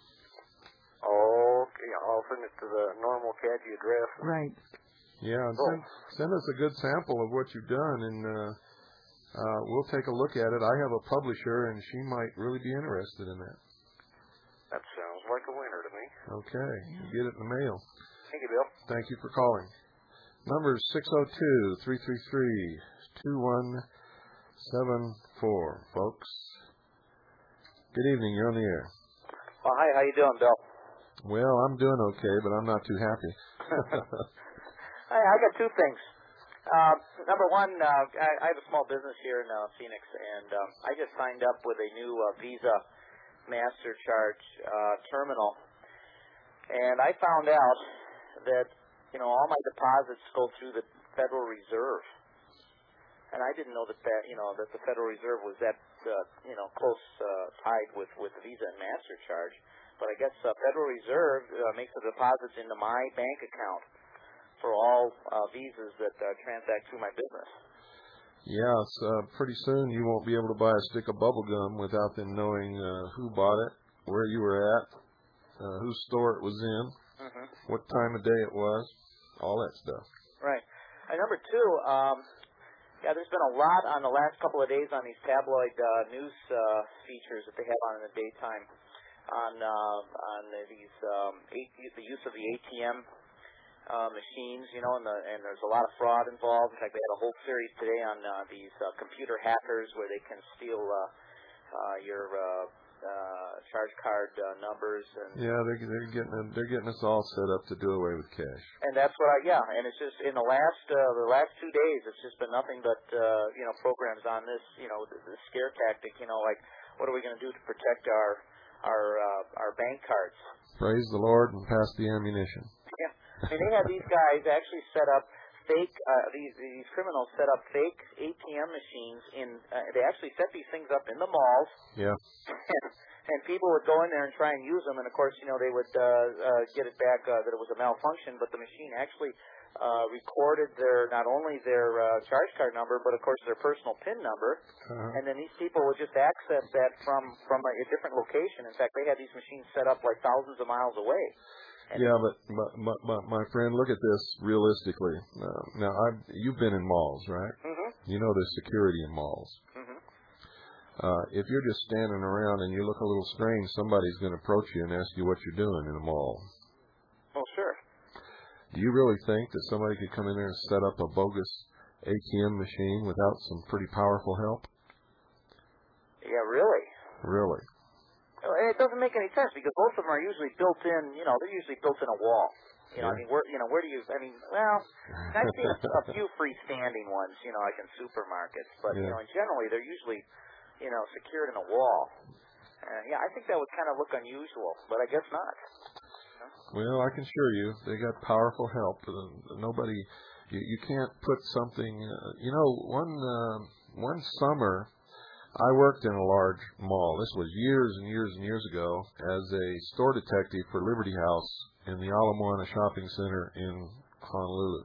[SPEAKER 5] Okay, I'll send it to the normal caddy address.
[SPEAKER 2] Right.
[SPEAKER 1] Yeah, and send, send us a good sample of what you've done, and uh, uh, we'll take a look at it. I have a publisher, and she might really be interested in that.
[SPEAKER 5] That sounds like a winner to me.
[SPEAKER 1] Okay, you get it in the mail.
[SPEAKER 5] Thank you, Bill.
[SPEAKER 1] Thank you for calling. Number is six oh two, three three three, two one seven four, folks. Good evening, you're on the air.
[SPEAKER 7] Well, hi, how you doing, Bill?
[SPEAKER 1] Well, I'm doing okay, but I'm not too happy.
[SPEAKER 7] I, I got two things. Uh, number one, uh, I, I have a small business here in uh, Phoenix, and um, I just signed up with a new uh, Visa Master Charge uh, terminal, and I found out that, you know, all my deposits go through the Federal Reserve, and I didn't know that that you know that the Federal Reserve was that uh, you know close uh, tied with with Visa and Master Charge, but I guess uh, Federal Reserve uh, makes the deposits into my bank account for all uh, visas that uh, transact through my business.
[SPEAKER 1] Yes, uh, pretty soon you won't be able to buy a stick of bubble gum without them knowing uh, who bought it, where you were at, uh, whose store it was in,
[SPEAKER 7] Mm-hmm.
[SPEAKER 1] what time of day it was, all that stuff.
[SPEAKER 7] Right. And number two, um, yeah, there's been a lot on the last couple of days on these tabloid uh, news uh, features that they have on in the daytime on uh, on these um, a- the use of the A T M uh, machines, you know, and, the, and there's a lot of fraud involved. In fact, they had a whole series today on uh, these uh, computer hackers where they can steal uh, uh, your uh, uh, charge card uh, numbers. And
[SPEAKER 1] Yeah, they're, they're getting they're getting us all set up to do away with cash.
[SPEAKER 7] And that's what I yeah, and it's just in the last uh, the last two days, it's just been nothing but uh, you know programs on this you know the, the scare tactic. You know, like what are we going to do to protect our our uh, our bank cards?
[SPEAKER 1] Praise the Lord and pass the ammunition.
[SPEAKER 7] Yeah, I mean they had these guys actually set up fake uh, these these criminals set up fake A T M machines in. Uh, they actually set these things up in the malls.
[SPEAKER 1] Yeah.
[SPEAKER 7] And people would go in there and try and use them, and of course, you know, they would uh, uh, get it back uh, that it was a malfunction, but the machine actually uh, recorded their not only their uh, charge card number, but of course their personal PIN number,
[SPEAKER 1] Uh-huh.
[SPEAKER 7] and then these people would just access that from from a, a different location. In fact, they had these machines set up like thousands of miles away. And
[SPEAKER 1] Yeah, but, but, but, but my friend, look at this realistically. Uh, now, I've, you've been in malls, right?
[SPEAKER 7] Mhm.
[SPEAKER 1] You know there's security in malls.
[SPEAKER 7] Mhm.
[SPEAKER 1] Uh, if you're just standing around and you look a little strange, somebody's going to approach you and ask you what you're doing in a mall.
[SPEAKER 7] Oh, sure.
[SPEAKER 1] Do you really think that somebody could come in there and set up a bogus A T M machine without some pretty powerful help?
[SPEAKER 7] Yeah, really.
[SPEAKER 1] Really?
[SPEAKER 7] And it doesn't make any sense because both of them are usually built in. You know, they're usually built in a wall. You know,
[SPEAKER 1] Yeah.
[SPEAKER 7] I mean, where you know, where do you? I mean, well, I've seen a few freestanding ones. You know, like in supermarkets, but
[SPEAKER 1] Yeah.
[SPEAKER 7] you know, and generally they're usually, you know, secured in a wall. Uh, yeah, I think that would kind of look unusual, but I guess not.
[SPEAKER 1] Well, I can assure you, they got powerful help. Uh, nobody, you, you can't put something. Uh, you know, one uh, one summer, I worked in a large mall. This was years and years and years ago as a store detective for Liberty House in the Ala Moana Shopping Center in Honolulu.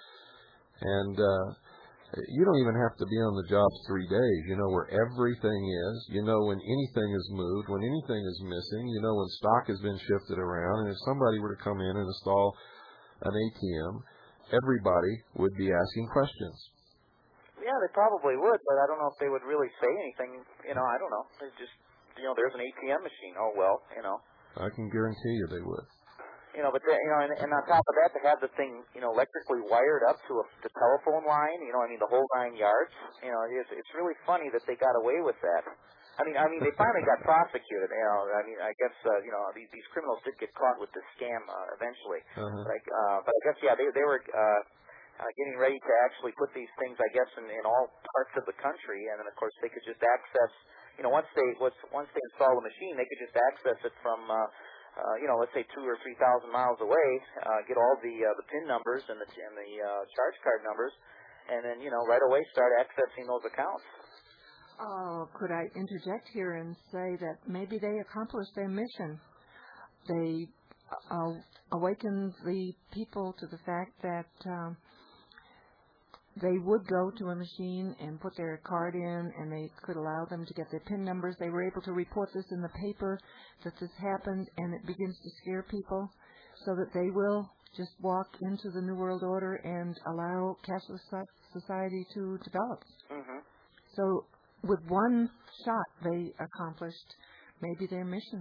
[SPEAKER 1] And uh, you don't even have to be on the job three days. You know where everything is. You know when anything is moved, when anything is missing. You know when stock has been shifted around. And if somebody were to come in and install an A T M, everybody would be asking questions.
[SPEAKER 7] Yeah, they probably would, but I don't know if they would really say anything. You know, I don't know. They just, you know, there's an A T M machine. Oh well, you know.
[SPEAKER 1] I can guarantee you they would.
[SPEAKER 7] You know, but they, you know, and, and on top of that, to have the thing, you know, electrically wired up to a, the telephone line. You know, I mean, the whole nine yards. You know, it's it's really funny that they got away with that. I mean, I mean, they finally got prosecuted. You know, I mean, I guess uh, you know these these criminals did get caught with this scam uh, eventually.
[SPEAKER 1] Uh-huh.
[SPEAKER 7] Like, uh, but I guess yeah, they they were. Uh, Uh, getting ready to actually put these things, I guess, in, in all parts of the country, and then of course they could just access, you know, once they once once they install the machine, they could just access it from, uh, uh, you know, let's say two or three thousand miles away, uh, get all the uh, the PIN numbers and the and the uh, charge card numbers, and then you know right away start accessing those accounts.
[SPEAKER 2] Oh, could I interject here and say that maybe they accomplished their mission? They uh, awakened the people to the fact that. Um, They would go to a machine and put their card in, and they could allow them to get their PIN numbers. They were able to report this in the paper that this happened, and it begins to scare people so that they will just walk into the New World Order and allow cashless society to develop.
[SPEAKER 7] Mm-hmm.
[SPEAKER 2] So with one shot, they accomplished maybe their mission.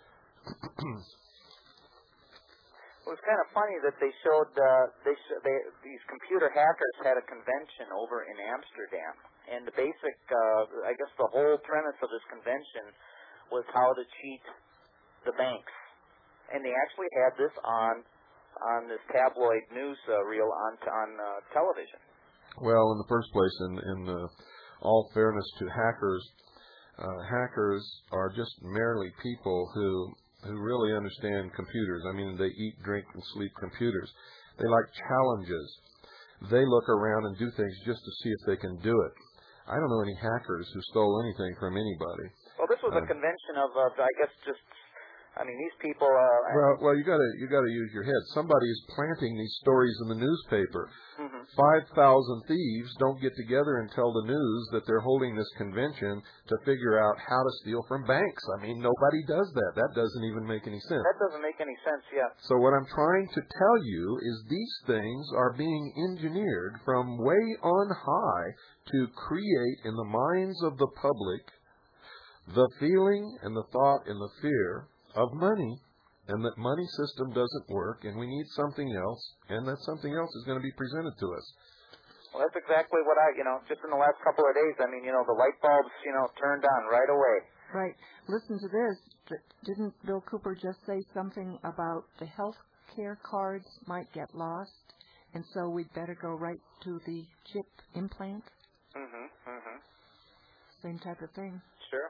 [SPEAKER 7] It was kind of funny that they showed uh, they, sh- they these computer hackers had a convention over in Amsterdam, and the basic, uh, I guess, the whole premise of this convention was how to cheat the banks, and they actually had this on on this tabloid news uh, reel on on uh, television.
[SPEAKER 1] Well, in the first place, in in uh, all fairness to hackers, uh, hackers are just merely people who. who really understand computers. I mean, they eat, drink, and sleep computers. They like challenges. They look around and do things just to see if they can do it. I don't know any hackers who stole anything from anybody.
[SPEAKER 7] Well, this was uh, a convention of, uh, I guess, just, I mean, these people... Uh,
[SPEAKER 1] well, well, you gotta you gotta use your head. Somebody is planting these stories in the newspaper.
[SPEAKER 7] Mm-hmm.
[SPEAKER 1] Five thousand thieves don't get together and tell the news that they're holding this convention to figure out how to steal from banks. I mean, nobody does that. That doesn't even make any sense.
[SPEAKER 7] That doesn't make any sense, yeah.
[SPEAKER 1] So what I'm trying to tell you is these things are being engineered from way on high to create in the minds of the public the feeling and the thought and the fear of money, and that money system doesn't work, and we need something else, and that something else is going to be presented to us.
[SPEAKER 7] Well, that's exactly what I, you know, just in the last couple of days, I mean, you know, the light bulbs, you know, turned on right away.
[SPEAKER 2] Right. Listen to this. Didn't Bill Cooper just say something about the health care cards might get lost, and so we'd better go right to the chip implant?
[SPEAKER 7] Mm-hmm, mm-hmm.
[SPEAKER 2] Same type of thing.
[SPEAKER 7] Sure.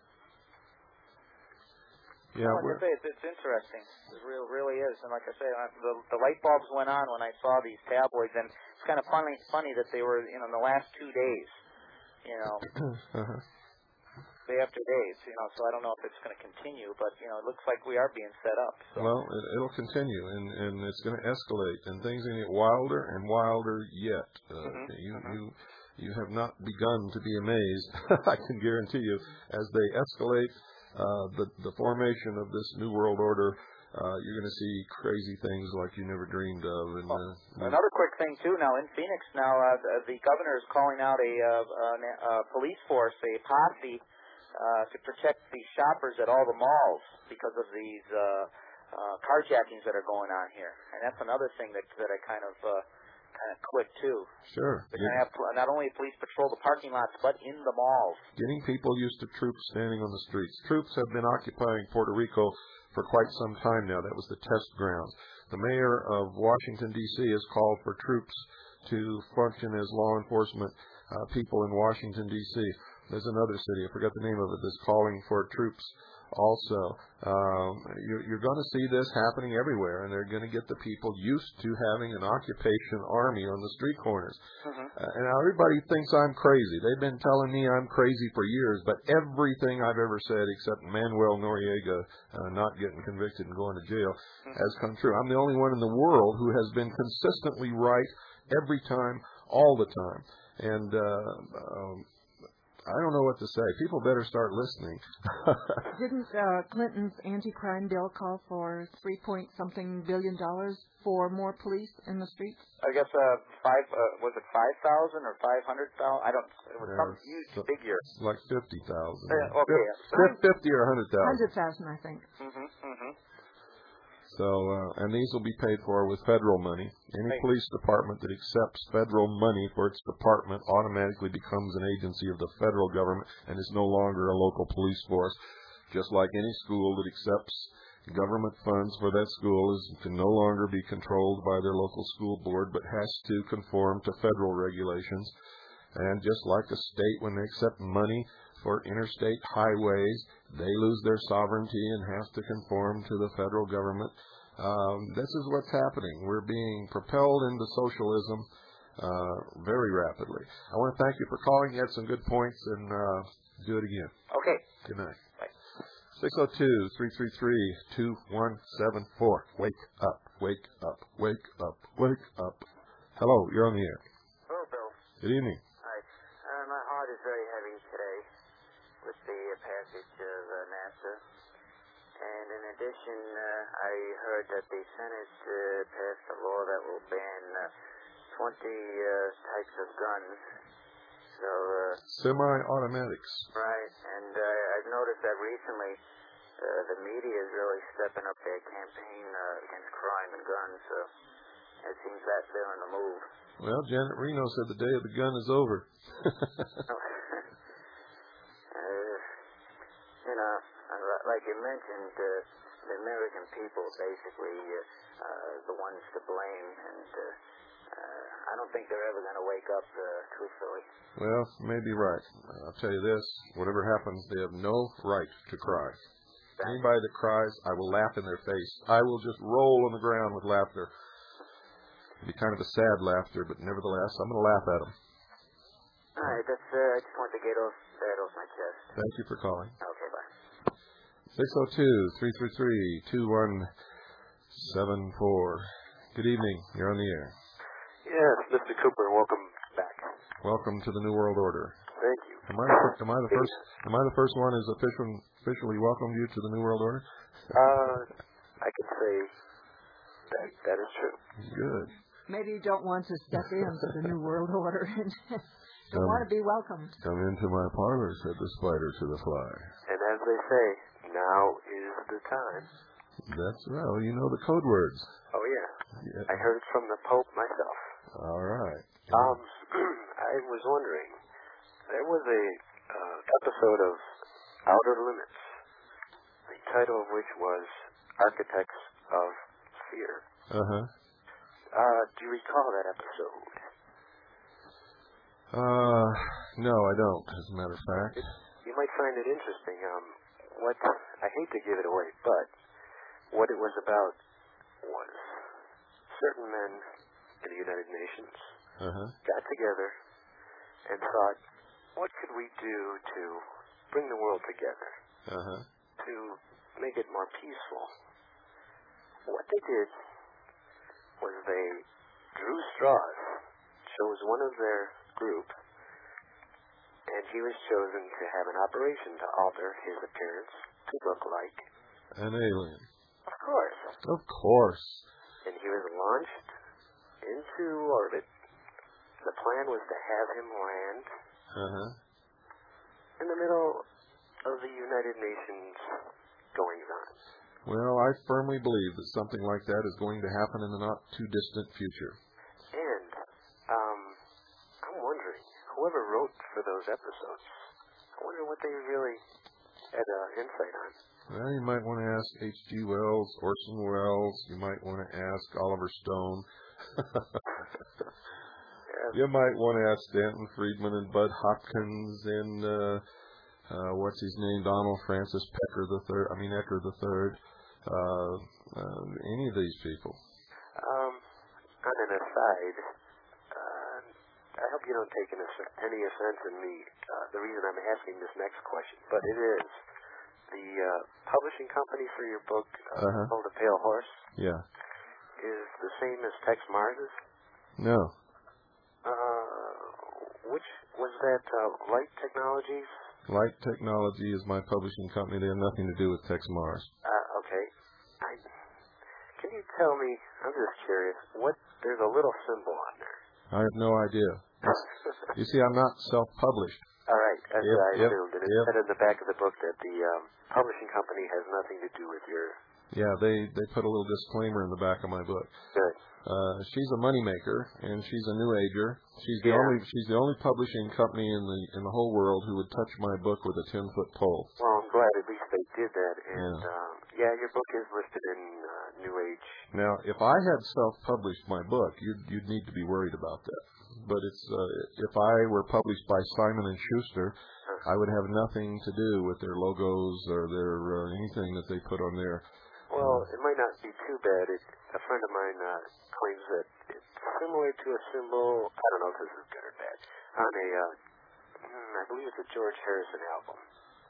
[SPEAKER 1] Yeah,
[SPEAKER 7] well, like I say, it's, it's interesting. It really, really is. And like I say, the, the light bulbs went on when I saw these tabloids, and it's kind of funny, funny that they were, you know, in the last two days, you know,
[SPEAKER 1] uh-huh.
[SPEAKER 7] day after days, you know. So I don't know if it's going to continue, but you know, it looks like we are being set up. So.
[SPEAKER 1] Well, it, it'll continue, and and it's going to escalate, and things are going to get wilder and wilder yet. Uh,
[SPEAKER 7] mm-hmm.
[SPEAKER 1] You
[SPEAKER 7] mm-hmm.
[SPEAKER 1] you you have not begun to be amazed. I can guarantee you, as they escalate. Uh, the the formation of this New World Order, uh, you're going to see crazy things like you never dreamed of. And uh,
[SPEAKER 7] another quick thing too. Now in Phoenix, now uh, the, the governor is calling out a, uh, a, a police force, a posse, uh, to protect the shoppers at all the malls because of these uh, uh, carjackings that are going on here. And that's another thing that that I kind of. Uh, kind of quit too.
[SPEAKER 1] Sure.
[SPEAKER 7] They're going to have not only police patrol the parking lots, but in the malls.
[SPEAKER 1] Getting people used to troops standing on the streets. Troops have been occupying Puerto Rico for quite some time now. That was the test grounds. The mayor of Washington, D C has called for troops to function as law enforcement uh, people in Washington, D C There's another city, I forgot the name of it, that's calling for troops also. Um, you're, you're going to see this happening everywhere, and they're going to get the people used to having an occupation army on the street corners.
[SPEAKER 7] Mm-hmm.
[SPEAKER 1] Uh, and now everybody thinks I'm crazy. They've been telling me I'm crazy for years, but everything I've ever said, except Manuel Noriega uh, not getting convicted and going to jail, mm-hmm. has come true. I'm the only one in the world who has been consistently right every time, all the time. And uh, um, I don't know what to say. People better start listening.
[SPEAKER 2] Didn't uh, Clinton's anti-crime bill call for three point something billion dollars for more police in the streets?
[SPEAKER 7] I guess uh, five uh, was it five thousand or five hundred thousand? I don't. It was
[SPEAKER 1] Yeah,
[SPEAKER 7] some huge
[SPEAKER 1] so,
[SPEAKER 7] figure.
[SPEAKER 1] It's like fifty thousand.
[SPEAKER 7] Uh, okay.
[SPEAKER 1] Fifty or a hundred thousand.
[SPEAKER 2] Hundred thousand, I think.
[SPEAKER 7] Mhm. Mhm.
[SPEAKER 1] So, uh, and these will be paid for with federal money. Any
[SPEAKER 7] Hey.
[SPEAKER 1] police department that accepts federal money for its department automatically becomes an agency of the federal government and is no longer a local police force. Just like any school that accepts government funds for that school is can no longer be controlled by their local school board, but has to conform to federal regulations. And just like a state, when they accept money for interstate highways, they lose their sovereignty and have to conform to the federal government. Um, this is what's happening. We're being propelled into socialism uh, very rapidly. I want to thank you for calling. You had some good points, and uh, do it again.
[SPEAKER 7] Okay.
[SPEAKER 1] Good night.
[SPEAKER 7] Bye.
[SPEAKER 1] six oh two, three three three, two one seven four. Wake up, wake up, wake up, wake up. Hello, you're on the air.
[SPEAKER 5] Hello, Bill.
[SPEAKER 1] Good evening.
[SPEAKER 5] Hi. Uh, my heart is very heavy today with the uh, passage of uh, NAFTA. And in addition, uh, I heard that the Senate uh, passed a law that will ban uh, twenty uh, types of guns. So, uh,
[SPEAKER 1] Semi-automatics.
[SPEAKER 5] right. And uh, I've noticed that recently uh, the media is really stepping up their campaign uh, against crime and guns. So it seems that they're on the move.
[SPEAKER 1] Well, Janet Reno said the day of the gun is over.
[SPEAKER 5] uh, you know, like you mentioned, uh, the American people basically uh, uh, the ones to blame, and uh, uh, I don't think they're ever going to wake up uh, truthfully.
[SPEAKER 1] Well, you may be right. I'll tell you this, whatever happens, they have no right to cry. Anybody that cries, I will laugh in their face. I will just roll on the ground with laughter. It'll be kind of a sad laughter, but nevertheless, I'm going to laugh at them.
[SPEAKER 5] All right, that's, uh, I just want to get off that off my chest.
[SPEAKER 1] Thank you for calling.
[SPEAKER 5] Okay, bye.
[SPEAKER 1] six oh two, three three three, two one seven four. Good evening. You're on the air.
[SPEAKER 8] Yes, Mister Cooper, welcome back.
[SPEAKER 1] Welcome to the New World Order.
[SPEAKER 8] Thank you.
[SPEAKER 1] Am I the, fir- am I the first? Am I the first one who's official, officially welcomed you to the New World Order?
[SPEAKER 8] Uh, I can say that that is true.
[SPEAKER 1] Good.
[SPEAKER 2] Maybe you don't want to step into the New World Order and don't
[SPEAKER 1] Um,
[SPEAKER 2] want to be welcomed.
[SPEAKER 1] Come into my parlor, said the spider to the fly.
[SPEAKER 8] And as they say, now is the time.
[SPEAKER 1] That's right. Well, you know the code words.
[SPEAKER 8] Oh yeah,
[SPEAKER 1] Yeah.
[SPEAKER 8] I heard it from the Pope myself.
[SPEAKER 1] All right.
[SPEAKER 8] Um, I was wondering, there was a uh, episode of Outer Limits, the title of which was Architects of Fear.
[SPEAKER 1] Uh-huh.
[SPEAKER 8] Uh, do you recall that episode?
[SPEAKER 1] Uh, no, I don't, as a matter of fact.
[SPEAKER 8] You might find it interesting. Um, what I hate to give it away, but what it was about was certain men in the United Nations
[SPEAKER 1] Uh-huh.
[SPEAKER 8] got together and thought, what could we do to bring the world together,
[SPEAKER 1] Uh-huh.
[SPEAKER 8] to make it more peaceful? What they did was they drew straws, chose one of their group, and he was chosen to have an operation to alter his appearance to look like
[SPEAKER 1] An alien.
[SPEAKER 8] Of course.
[SPEAKER 1] Of course.
[SPEAKER 8] And he was launched into orbit. The plan was to have him land
[SPEAKER 1] Uh-huh.
[SPEAKER 8] in the middle of the United Nations goings-on.
[SPEAKER 1] Well, I firmly believe that something like that is going to happen in the not-too-distant future.
[SPEAKER 8] And um, I'm wondering, whoever wrote for those episodes, I wonder what they really had uh, insight on.
[SPEAKER 1] Well, you might want to ask H G Wells, Orson Welles. You might want to ask Oliver Stone.
[SPEAKER 8] Yeah.
[SPEAKER 1] You might want to ask Stanton Friedman and Bud Hopkins and uh, uh, what's his name, Donald Francis Pecker the third. I mean Ecker the third. Uh, uh, any of these people.
[SPEAKER 8] Um, on an aside, uh, I hope you don't take any offense in me. Uh, the reason I'm asking this next question, but it is the uh, publishing company for your book, uh,
[SPEAKER 1] Uh-huh.
[SPEAKER 8] called The Pale Horse,
[SPEAKER 1] Yeah.
[SPEAKER 8] is the same as Tex Mars's.
[SPEAKER 1] No.
[SPEAKER 8] Uh, which was that? Uh, Light Technologies.
[SPEAKER 1] Light Technology is my publishing company. They have nothing to do with Tex Mars.
[SPEAKER 8] Uh, okay. I, can you tell me? I'm just curious. What? There's a little symbol on there.
[SPEAKER 1] I have no idea. You see, I'm not self-published.
[SPEAKER 8] All right, that's
[SPEAKER 1] Yep,
[SPEAKER 8] what I
[SPEAKER 1] yep,
[SPEAKER 8] assumed. And it
[SPEAKER 1] yep.
[SPEAKER 8] said in the back of the book that the um, publishing company has nothing to do with your.
[SPEAKER 1] Yeah, they they put a little disclaimer in the back of my book.
[SPEAKER 8] Good.
[SPEAKER 1] Uh, she's a moneymaker, and she's a new ager. She's the
[SPEAKER 8] Yeah.
[SPEAKER 1] only she's the only publishing company in the in the whole world who would touch my book with a ten foot pole.
[SPEAKER 8] Well, I'm glad at least they did that. And
[SPEAKER 1] Yeah.
[SPEAKER 8] um, yeah, your book is listed in uh, New Age.
[SPEAKER 1] Now, if I had self-published my book, you'd you'd need to be worried about that. But it's uh, if I were published by Simon and Schuster, I would have nothing to do with their logos or their uh, anything that they put on there.
[SPEAKER 8] Well, it might not be too bad. It, a friend of mine uh, claims that it's similar to a symbol. I don't know if this is good or bad. On a, uh, hmm, I believe it's a George Harrison album.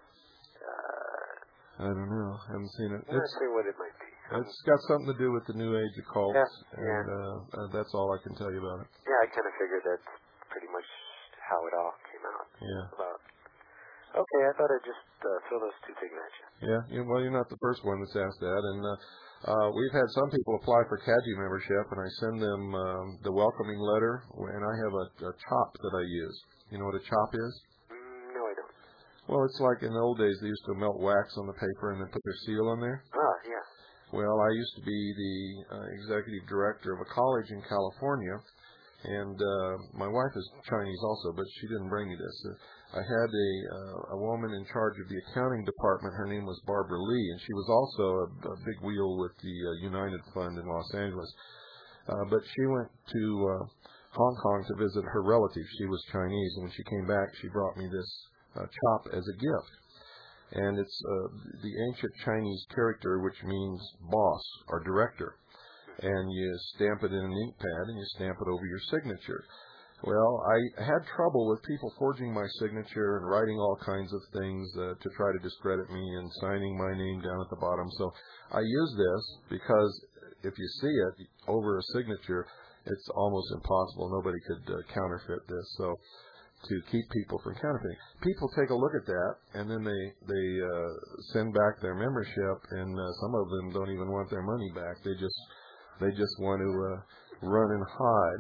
[SPEAKER 8] Uh,
[SPEAKER 1] I don't know. I haven't seen it.
[SPEAKER 8] I'm not
[SPEAKER 1] It's
[SPEAKER 8] sure what it might be.
[SPEAKER 1] it's got something to do with the New Age occult,
[SPEAKER 8] Yeah,
[SPEAKER 1] and
[SPEAKER 8] yeah.
[SPEAKER 1] Uh, uh, that's all I can tell you about it.
[SPEAKER 8] Yeah, I kind of figured that's pretty much how it all came out.
[SPEAKER 1] Yeah.
[SPEAKER 8] About. Okay, I thought I'd just uh, throw those two things at you.
[SPEAKER 1] Yeah, you, well, you're not the first one that's asked that, and uh, uh, we've had some people apply for C A G I membership, and I send them um, the welcoming letter, and I have a, a chop that I use. You know what a chop is?
[SPEAKER 8] Mm, no, I don't.
[SPEAKER 1] Well, it's like in the old days they used to melt wax on the paper and then put their seal on there.
[SPEAKER 8] Ah, yeah.
[SPEAKER 1] Well, I used to be the uh, executive director of a college in California, and uh, my wife is Chinese also, but she didn't bring me this. Uh, I had a uh, a woman in charge of the accounting department. Her name was Barbara Lee, and she was also a, a big wheel with the uh, United Fund in Los Angeles. Uh, but she went to uh, Hong Kong to visit her relatives. She was Chinese, and when she came back, she brought me this uh, chop as a gift. And it's uh, the ancient Chinese character, which means boss or director. And you stamp it in an ink pad, and you stamp it over your signature. Well, I had trouble with people forging my signature and writing all kinds of things uh, to try to discredit me and signing my name down at the bottom. So I use this because if you see it over a signature, it's almost impossible. Nobody could uh, counterfeit this. So to keep people from counterfeiting, people take a look at that, and then they they uh, send back their membership, and uh, some of them don't even want their money back. They just they just want to uh, run and hide.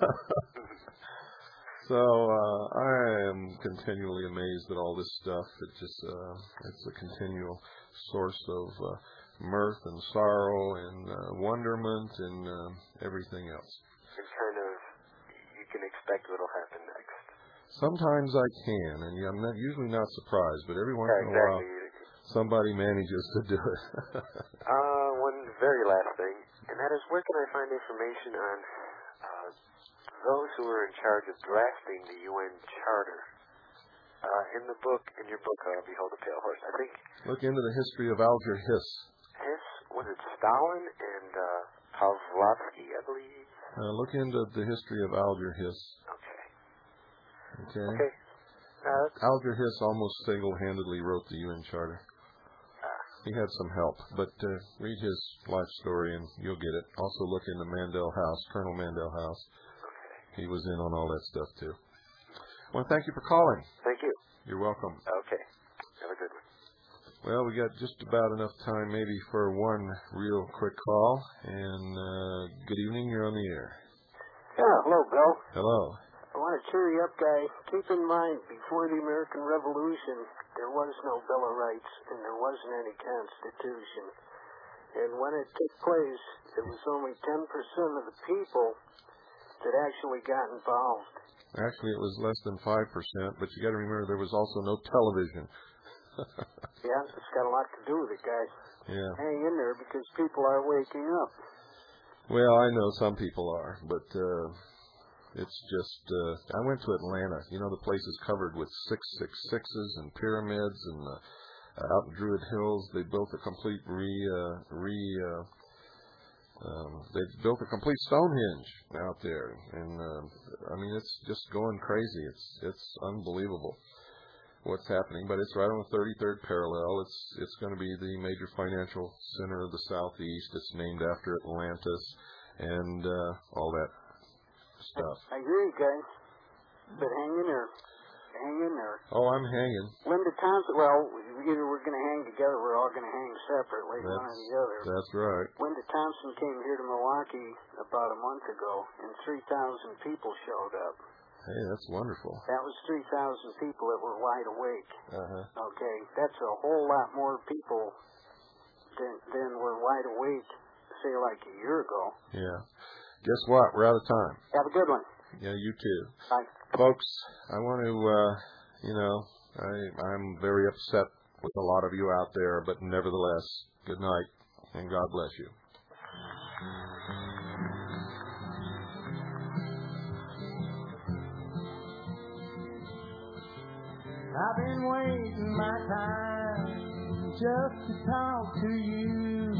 [SPEAKER 1] So uh, I am continually amazed at all this stuff. It just uh, it's a continual source of uh, mirth and sorrow and uh, wonderment and uh, everything else.
[SPEAKER 8] And kind of, you can expect what'll happen next.
[SPEAKER 1] Sometimes I can, and I'm not, usually not surprised, but every once
[SPEAKER 8] Yeah,
[SPEAKER 1] in a
[SPEAKER 8] exactly.
[SPEAKER 1] while somebody manages to do it.
[SPEAKER 8] uh, one very last thing, and that is, where can I find information on uh, those who are in charge of drafting the U N Charter? Uh, in the book, in your book, uh, Behold the Pale Horse, I think...
[SPEAKER 1] Look into the history of Alger Hiss.
[SPEAKER 8] Hiss, was it Stalin and uh, Pavlovsky, I believe?
[SPEAKER 1] Uh, look into the history of Alger Hiss.
[SPEAKER 8] Okay.
[SPEAKER 1] Okay?
[SPEAKER 8] Okay. Uh,
[SPEAKER 1] Alger Hiss almost single-handedly wrote the U N Charter.
[SPEAKER 8] uh,
[SPEAKER 1] He had some help, but uh, read his life story and you'll get it. Also look into Mandel House, Colonel Mandel House.
[SPEAKER 8] okay.
[SPEAKER 1] He was in on all that stuff, too. Well, thank you for calling.
[SPEAKER 8] Thank you.
[SPEAKER 1] You're welcome.
[SPEAKER 8] Okay. Have a good one.
[SPEAKER 1] Well, we got just about enough time maybe for one real quick call. And uh, good evening. You're on the air.
[SPEAKER 9] Yeah, hello, Bill.
[SPEAKER 1] Hello.
[SPEAKER 9] I want to cheer you up, guy. Keep in mind, before the American Revolution, there was no Bill of Rights, and there wasn't any Constitution. And when it took place, it was only ten percent of the people that actually got involved.
[SPEAKER 1] Actually, it was less than five percent, but you got to remember there was also no television.
[SPEAKER 9] Yeah, it's got a lot to do with it, guys.
[SPEAKER 1] Yeah.
[SPEAKER 9] Hang in there, because people are waking up.
[SPEAKER 1] Well, I know some people are, but uh, it's just, uh, I went to Atlanta. You know, the place is covered with six six sixes and pyramids, and uh, out in Druid Hills, they built a complete re, uh, re, uh, um, they built a complete Stonehenge out there, and uh, I mean, it's just going crazy. It's it's unbelievable what's happening, but it's right on the thirty-third parallel. It's it's going to be the major financial center of the Southeast. It's named after Atlantis and uh, all that stuff.
[SPEAKER 9] I hear you, guys. But hang in there. Hang in there.
[SPEAKER 1] Oh, I'm hanging.
[SPEAKER 9] Linda Thompson, well, either we're going to hang together, we're all going to hang separately,
[SPEAKER 1] That's,
[SPEAKER 9] one or the other.
[SPEAKER 1] That's right.
[SPEAKER 9] Linda Thompson came here to Milwaukee about a month ago, and three thousand people showed up.
[SPEAKER 1] Hey, that's wonderful.
[SPEAKER 9] That was three thousand people that were wide awake.
[SPEAKER 1] Uh-huh.
[SPEAKER 9] Okay, that's a whole lot more people than, than were wide awake, say, like a year ago.
[SPEAKER 1] Yeah. Guess what? We're out of time.
[SPEAKER 9] Have a good one.
[SPEAKER 1] Yeah, you too.
[SPEAKER 9] Bye.
[SPEAKER 1] Folks, I want to, uh, you know, I, I'm very upset with a lot of you out there, but nevertheless, good night, and God bless you.
[SPEAKER 10] I've been waiting my time just to talk to you.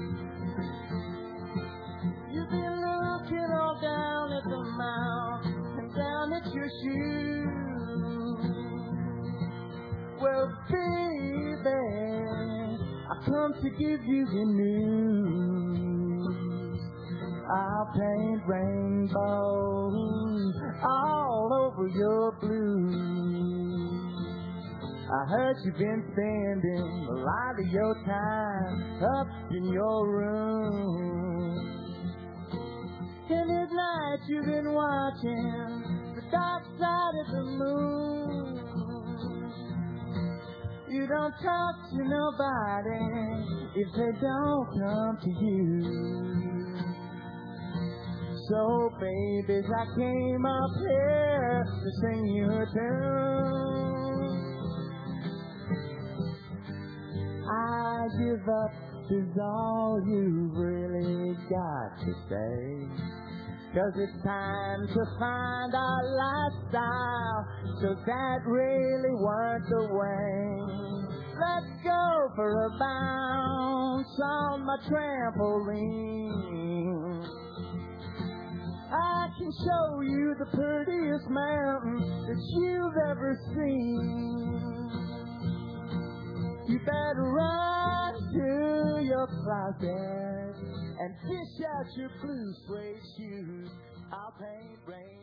[SPEAKER 10] You've been looking all down at the mouth and down at your shoes. Well, baby, I come to give you the news. I'll paint rainbows all over your blues. I heard you've been spending a lot of your time up in your room. And at night you've been watching the dark side of the moon. You don't talk to nobody if they don't come to you. So babies, I came up here to sing you a tune. I give up is all you've really got to say. Cause it's time to find our lifestyle, so that really weren't the way. Let's go for a bounce on my trampoline. I can show you the prettiest mountain that you've ever seen. You better run to your closet and fish out your blue suede shoes. I'll paint rain.